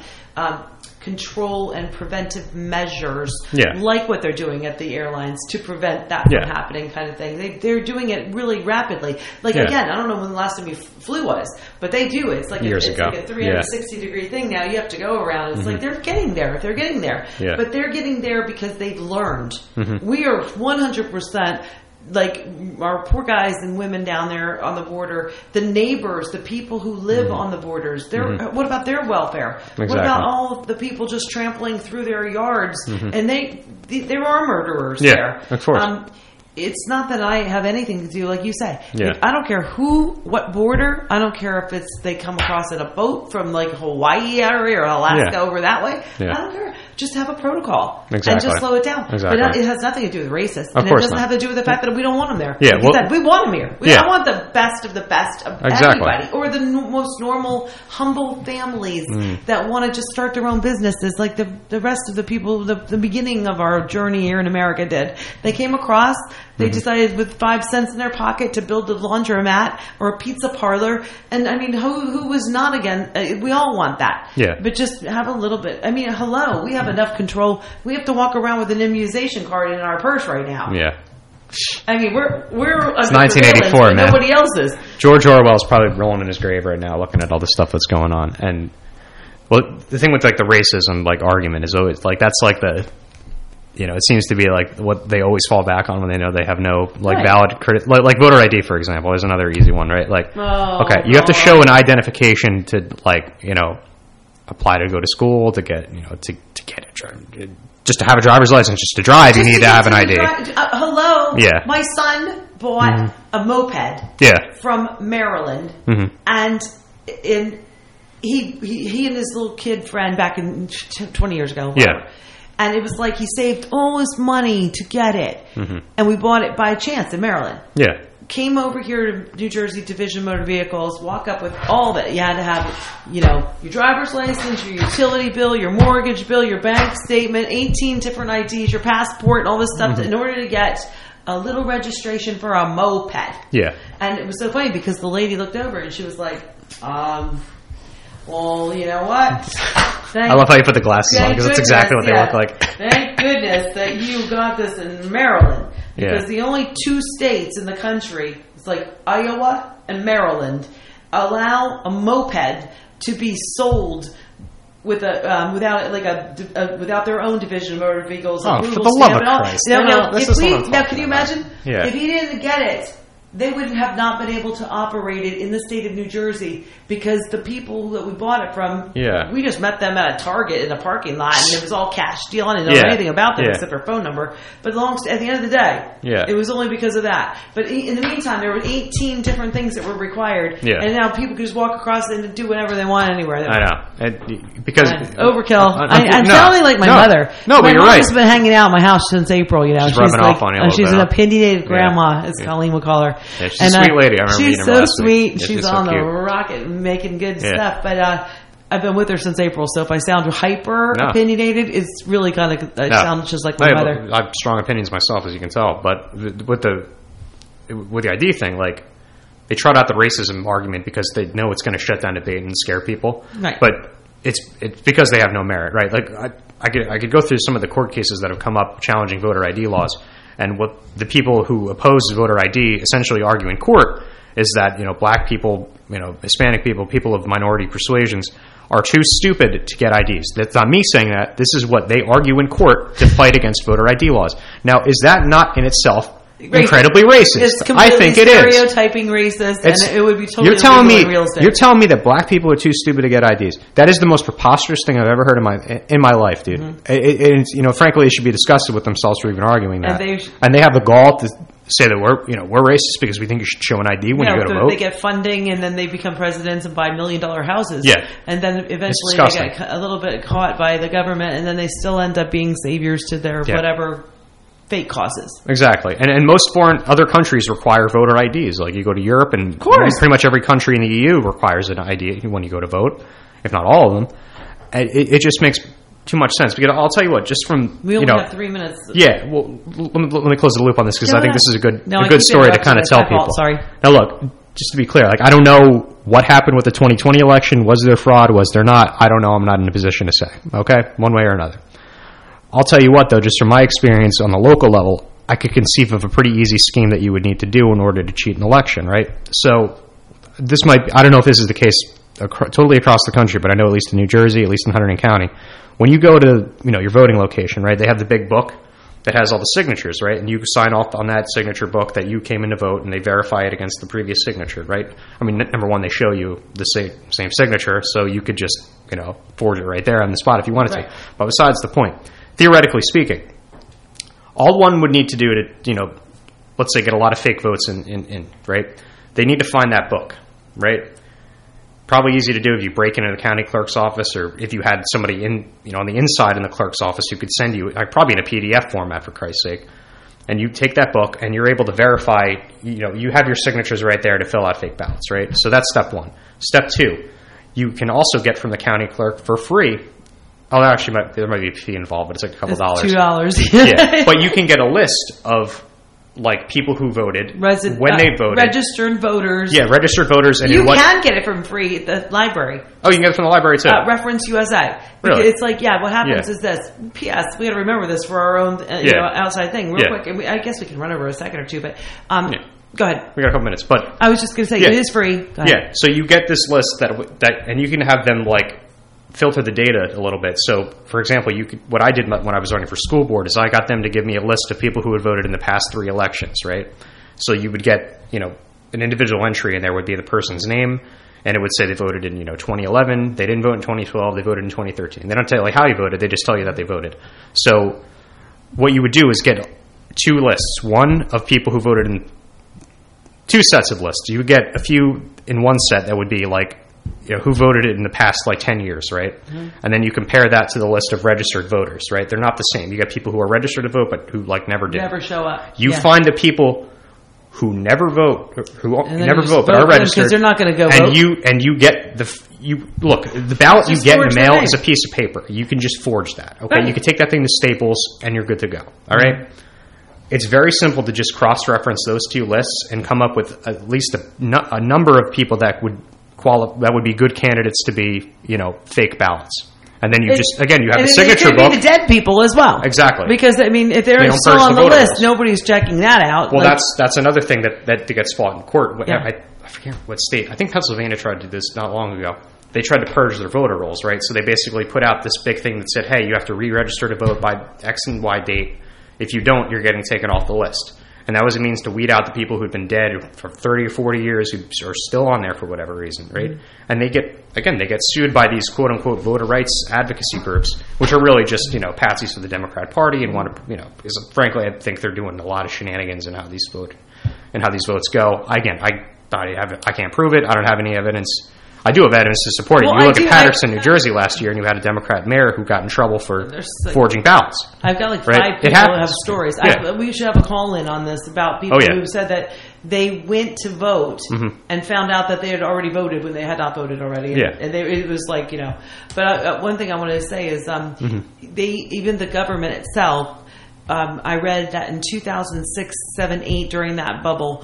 Speaker 1: control and preventive measures, like what they're doing at the airlines to prevent that from happening, kind of thing. They're doing it really rapidly. Like again, I don't know when the last time you flew was, but they do it. It's like
Speaker 2: years ago.
Speaker 1: Like a 360-degree thing. Now you have to go around. It's like they're getting there. They're getting there, but they're getting there because they've learned. We are 100%. Like our poor guys and women down there on the border, the neighbors, the people who live on the borders, what about their welfare?
Speaker 2: Exactly.
Speaker 1: What about all of the people just trampling through their yards? And there are murderers there.
Speaker 2: Of course.
Speaker 1: It's not that I have anything to do, like you say. I don't care what border. I don't care if they come across in a boat from like Hawaii area or Alaska over that way. I don't care. Just have a protocol and just slow it down. But it has nothing to do with racist. And it doesn't have to do with the fact that we don't want them there. We want them here. I want the best of everybody, or the most normal, humble families that want to just start their own businesses, like the rest of the people. The beginning of our journey here in America did. They came across. They decided with 5 cents in their pocket to build a laundromat or a pizza parlor. And I mean, who was not again? We all want that. But just have a little bit. I mean, hello, we have enough control. We have to walk around with an immunization card in our purse right now. I mean, we're
Speaker 2: it's 1984, man.
Speaker 1: Nobody else is.
Speaker 2: George Orwell's probably rolling in his grave right now, looking at all the stuff that's going on. And well, the thing with like the racism like argument is always like that's like the. You know, it seems to be like what they always fall back on when they know they have no valid like voter ID, for example, is another easy one, right? Like, you have to show an identification to like, you know, apply to go to school, to get, you know, to get just to have a driver's license, just to drive, you need to have an ID.
Speaker 1: Hello, my son bought a moped, from Maryland, and he and his little kid friend back in 20 years ago, and it was like he saved all his money to get it. And we bought it by chance in Maryland. Came over here to New Jersey Division of Motor Vehicles, walk up with all that. You had to have, you know, your driver's license, your utility bill, your mortgage bill, your bank statement, 18 different IDs, your passport, all this stuff in order to get a little registration for a moped. And it was so funny because the lady looked over and she was like, well, you know what?
Speaker 2: I love how you put the glasses on because that's exactly what they look like.
Speaker 1: Thank goodness that you got this in Maryland. Because the only 2 states in the country, it's like Iowa and Maryland, allow a moped to be sold with without their own division of motor vehicles.
Speaker 2: Oh, for the love of Christ!
Speaker 1: Now, can you imagine if he didn't get it they would have not been able to operate it in the state of New Jersey because the people that we bought it from, we just met them at a Target in a parking lot, and it was all cash deal. I didn't know anything about them except their phone number. But at the end of the day, it was only because of that. But in the meantime, there were 18 different things that were required, and now people could just walk across it and do whatever they want anywhere.
Speaker 2: I know. Because
Speaker 1: overkill. I'm sounding like my mother.
Speaker 2: No, but you're right.
Speaker 1: My mom's been hanging out at my house since April. You know,
Speaker 2: she's rubbing off on you a little
Speaker 1: she's
Speaker 2: bit,
Speaker 1: an opinionated grandma, as Colleen would call her.
Speaker 2: Yeah, she's a sweet lady. I remember
Speaker 1: she's
Speaker 2: meeting her
Speaker 1: so
Speaker 2: last
Speaker 1: sweet.
Speaker 2: week.
Speaker 1: She's on the rocket making good stuff. But I've been with her since April, so if I sound hyper opinionated, it's really kind of sounds just like my mother.
Speaker 2: I have strong opinions myself, as you can tell. But with the ID thing, like, they trot out the racism argument because they know it's going to shut down debate and scare people.
Speaker 1: Right.
Speaker 2: But it's because they have no merit, right? Like, I could go through some of the court cases that have come up challenging voter ID laws. And what the people who oppose voter ID essentially argue in court is that, black people, Hispanic people, people of minority persuasions are too stupid to get IDs. That's not me saying that. This is what they argue in court to fight against voter ID laws. Now, is that not in itself incredibly racist?
Speaker 1: I
Speaker 2: think it is.
Speaker 1: Stereotyping racist, and it would be totally real estate.
Speaker 2: You're telling me that black people are too stupid to get IDs. That is the most preposterous thing I've ever heard in my life, dude. Mm-hmm. Frankly, they should be disgusted with themselves for even arguing that. And they have the gall to say that we're racist because we think you should show an ID when you go to vote.
Speaker 1: They get funding, and then they become presidents and buy $1 million houses.
Speaker 2: Yeah.
Speaker 1: And then eventually they get a little bit caught by the government, and then they still end up being saviors to their whatever fake causes.
Speaker 2: Exactly. And most other countries require voter IDs. Like, you go to Europe, and pretty much every country in the EU requires an ID when you go to vote, if not all of them. And it just makes too much sense. Because I'll tell you what, just from...
Speaker 1: We only have 3 minutes.
Speaker 2: Yeah, well, let me close the loop on this, because I think this is a good story to kind of tell people.
Speaker 1: Sorry.
Speaker 2: Now, look, just to be clear, like, I don't know what happened with the 2020 election. Was there fraud? Was there not? I don't know. I'm not in a position to say. Okay? One way or another. I'll tell you what, though, just from my experience on the local level, I could conceive of a pretty easy scheme that you would need to do in order to cheat an election, right? So this might be, I don't know if this is the case totally across the country, but I know at least in New Jersey, at least in Hunterdon County, when you go to your voting location, right, they have the big book that has all the signatures, right? And you sign off on that signature book that you came in to vote, and they verify it against the previous signature, right? I mean, number one, they show you the same signature, so you could just, forge it right there on the spot if you wanted to. But besides the point, theoretically speaking, all one would need to do to, let's say get a lot of fake votes in, right? They need to find that book, right? Probably easy to do if you break into the county clerk's office, or if you had somebody on the inside in the clerk's office who could send you, probably in a PDF format, for Christ's sake. And you take that book and you're able to verify, you have your signatures right there to fill out fake ballots, right? So that's step one. Step two, you can also get from the county clerk for free. Oh, actually, there might be a fee involved, but it's like a couple dollars.
Speaker 1: $2.
Speaker 2: Yeah, but you can get a list of people who voted when they voted,
Speaker 1: registered voters.
Speaker 2: Yeah, registered voters, and
Speaker 1: you can get it from free at the library.
Speaker 2: Oh, you can get it from the library too.
Speaker 1: Reference USA.
Speaker 2: Really?
Speaker 1: It's like, what happens is this. P.S. We got to remember this for our own outside thing. Real quick, and I guess we can run over a second or two, but. Go ahead.
Speaker 2: We got a couple minutes, but
Speaker 1: I was just going to say it is free. Go ahead.
Speaker 2: Yeah, so you get this list that, and you can have them filter the data a little bit. So, for example, what I did when I was running for school board is I got them to give me a list of people who had voted in the past 3 elections, right? So you would get, an individual entry, and there would be the person's name, and it would say they voted in, 2011, they didn't vote in 2012, they voted in 2013. They don't tell you how you voted, they just tell you that they voted. So what you would do is get 2 lists, one of people who voted in 2 sets of lists. You would get a few in one set that would be who voted it in the past 10 years, right? Mm-hmm. And then you compare that to the list of registered voters, right? They're not the same. You got people who are registered to vote, but who never did.
Speaker 1: Never show up.
Speaker 2: You find the people who never vote, but are registered,
Speaker 1: because they're not going to go
Speaker 2: and
Speaker 1: vote.
Speaker 2: You get the ballot you get in the mail is a piece of paper. You can just forge that. Okay, right. You can take that thing to Staples, and you're good to go. All right. Mm-hmm. It's very simple to just cross-reference those 2 lists and come up with at least a number of people that would be good candidates to be, fake ballots. And then you have the signature book.
Speaker 1: It could be the dead people as well.
Speaker 2: Exactly.
Speaker 1: Because, if they're still on the list, nobody's checking that out.
Speaker 2: Well, that's another thing that gets fought in court. Yeah. I forget what state. I think Pennsylvania tried to do this not long ago. They tried to purge their voter rolls, right? So they basically put out this big thing that said, hey, you have to re-register to vote by X and Y date. If you don't, you're getting taken off the list. And that was a means to weed out the people who'd been dead for 30 or 40 years who are still on there for whatever reason, right? And they get sued by these quote-unquote voter rights advocacy groups, which are really just, patsies for the Democrat Party and want to, because frankly, I think they're doing a lot of shenanigans in how these votes go. Again, I can't prove it. I don't have any evidence. I do have evidence to support it. You look at Patterson, New Jersey last year, and you had a Democrat mayor who got in trouble for forging ballots.
Speaker 1: I've got like 5 people who have stories. Yeah. We should have a call-in on this about people who said that they went to vote and found out that they had already voted when they had not voted already. And it was like, But one thing I wanted to say is even the government itself, I read that in 2006, 7, 8, during that bubble,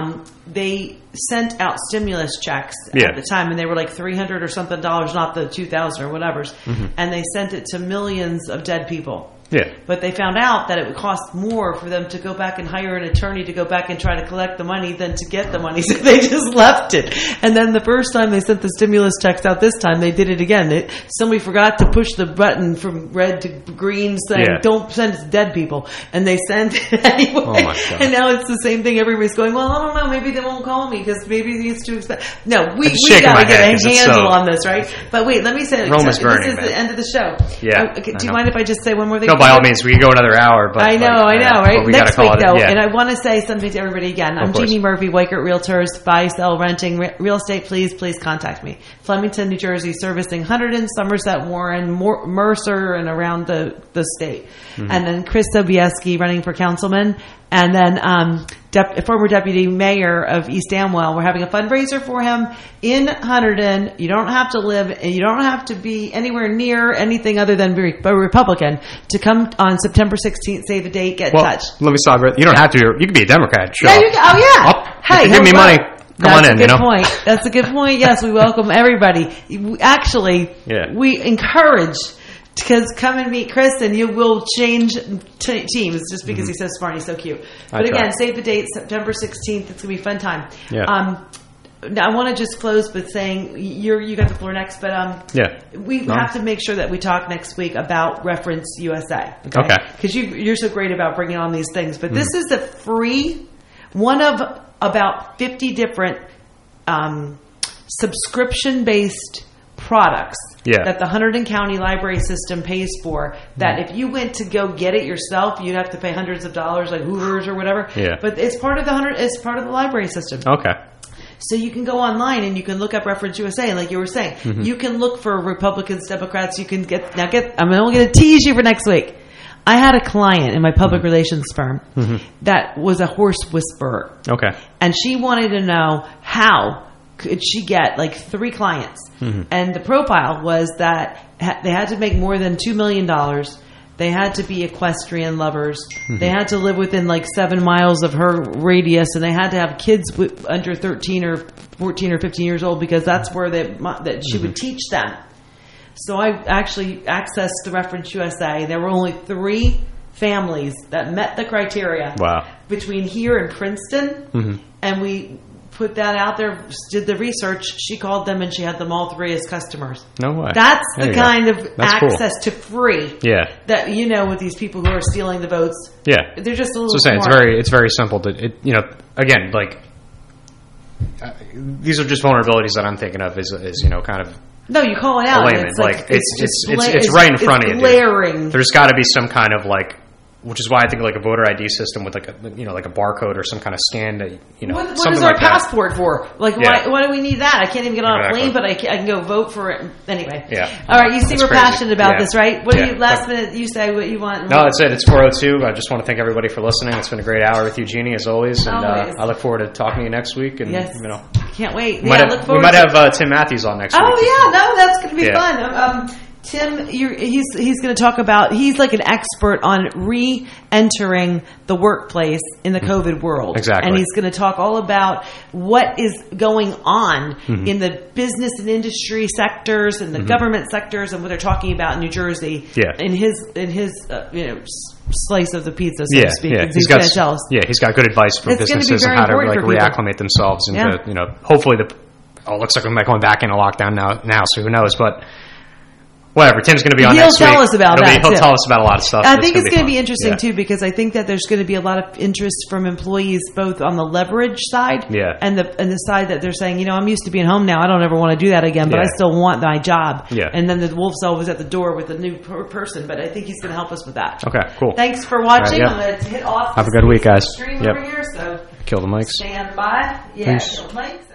Speaker 1: they sent out stimulus checks at the time, and they were like $300 or something, not the 2,000 or whatever's, and they sent it to millions of dead people.
Speaker 2: Yeah.
Speaker 1: But they found out that it would cost more for them to go back and hire an attorney to go back and try to collect the money than to get the money. So they just left it. And then the first time they sent the stimulus checks out this time, they did it again. Somebody forgot to push the button from red to green saying, don't send it to dead people. And they sent it anyway.
Speaker 2: Oh my God.
Speaker 1: And now it's the same thing. Everybody's going, well, I don't know. Maybe they won't call me because maybe it's too expensive. No, we got to get a handle on this, right? But wait, let me say
Speaker 2: Rome is burning,
Speaker 1: this is the end of the show.
Speaker 2: Yeah.
Speaker 1: Do you mind if I just say one more thing?
Speaker 2: No, by all means, we can go another hour. But
Speaker 1: I know, right? Next week, though, and I want to say something to everybody again. I'm Jeannie Murphy, Weichert Realtors, buy, sell, renting, real estate. Please contact me. Flemington, New Jersey, servicing Hunterdon, Somerset, Warren, Mercer, and around the state. And then Chris Sobieski, running for councilman. And then former deputy mayor of East Amwell. We're having a fundraiser for him in Hunterdon. You don't have to live, and you don't have to be anywhere near anything other than a Republican to come on September 16th. Say the date, get in touch.
Speaker 2: Let me stop. You don't have to. You can be a Democrat. Sure.
Speaker 1: Yeah, you can. Oh, yeah.
Speaker 2: Hey, give me money. Come on in.
Speaker 1: That's a good point. That's a good point. Yes, we welcome everybody. Actually, we encourage. Because come and meet Chris, and you will change teams just because he's so smart and he's so cute. But again, save the date, September 16th. It's going to be a fun time. Yeah. Now I want to just close with saying you got the floor next, but we have to make sure that we talk next week about Reference USA. Okay. Because you're so great about bringing on these things. But this is a free one of about 50 different subscription-based products that the Hunterdon County Library System pays for, that if you went to go get it yourself, you'd have to pay hundreds of dollars, like Hoovers or whatever. Yeah. But it's part of the library system.
Speaker 2: Okay.
Speaker 1: So you can go online and you can look up Reference USA, and like you were saying, you can look for Republicans, Democrats. You can I'm only going to tease you for next week. I had a client in my public relations firm that was a horse whisperer. Okay. And she wanted to know how could she get like 3 clients. And the profile was that they had to make more than $2 million. They had to be equestrian lovers. They had to live within like 7 miles of her radius, and they had to have kids under 13 or 14 or 15 years old, because that's where that she would teach them. So I actually accessed the Reference USA. There were only 3 families that met the criteria. Wow. Between here and Princeton, and we put that out there, did the research. She called them, and she had them all 3 as customers. No way. That's the kind of access to free that, with these people who are stealing the votes. Yeah. They're just a little
Speaker 2: it's very simple to, again, like, these are just vulnerabilities that I'm thinking of as kind of.
Speaker 1: No, you call it out.
Speaker 2: It's like it's right in front of you.
Speaker 1: Glaring.
Speaker 2: There's got to be some kind of like, which is why I think like a voter ID system with like a like a barcode or some kind of scan that
Speaker 1: what is our passport for? Like why do we need that? I can't even get on a plane, but I can go vote for it anyway. Yeah. All right, you see we're passionate about this, right? What do you last minute? You say what you want.
Speaker 2: No, that's it. It's 4:02. I just want to thank everybody for listening. It's been a great hour with you, Jeannie, as always, and I look forward to talking to you next week. And
Speaker 1: can't wait.
Speaker 2: We might have Tim Matthews on next week.
Speaker 1: Oh yeah, no, that's going to be fun. Tim, he's going to talk about, he's like an expert on re-entering the workplace in the COVID world. Exactly. And he's going to talk all about what is going on in the business and industry sectors and the government sectors, and what they're talking about in New Jersey. Yeah. In his slice of the pizza, so to speak. Yeah. He's
Speaker 2: got good advice for businesses on how to like reacclimate themselves into, hopefully it looks like we might be going back into lockdown now, so who knows, but whatever. Tim's going to be on next week.
Speaker 1: He'll tell us about that.
Speaker 2: He'll tell us about a lot of stuff.
Speaker 1: I think it's going to be interesting too, because I think that there's going to be a lot of interest from employees, both on the leverage side, and the side that they're saying, I'm used to being home now. I don't ever want to do that again, but I still want my job.
Speaker 2: Yeah.
Speaker 1: And then the wolf's always at the door with a new person, but I think he's going to help us with that.
Speaker 2: Okay, cool.
Speaker 1: Thanks for watching.
Speaker 2: Right,
Speaker 1: I'm going to hit off.
Speaker 2: Have a good week, guys.
Speaker 1: Stream over here, so
Speaker 2: kill the mics.
Speaker 1: Stand by. Yeah, kill the mics.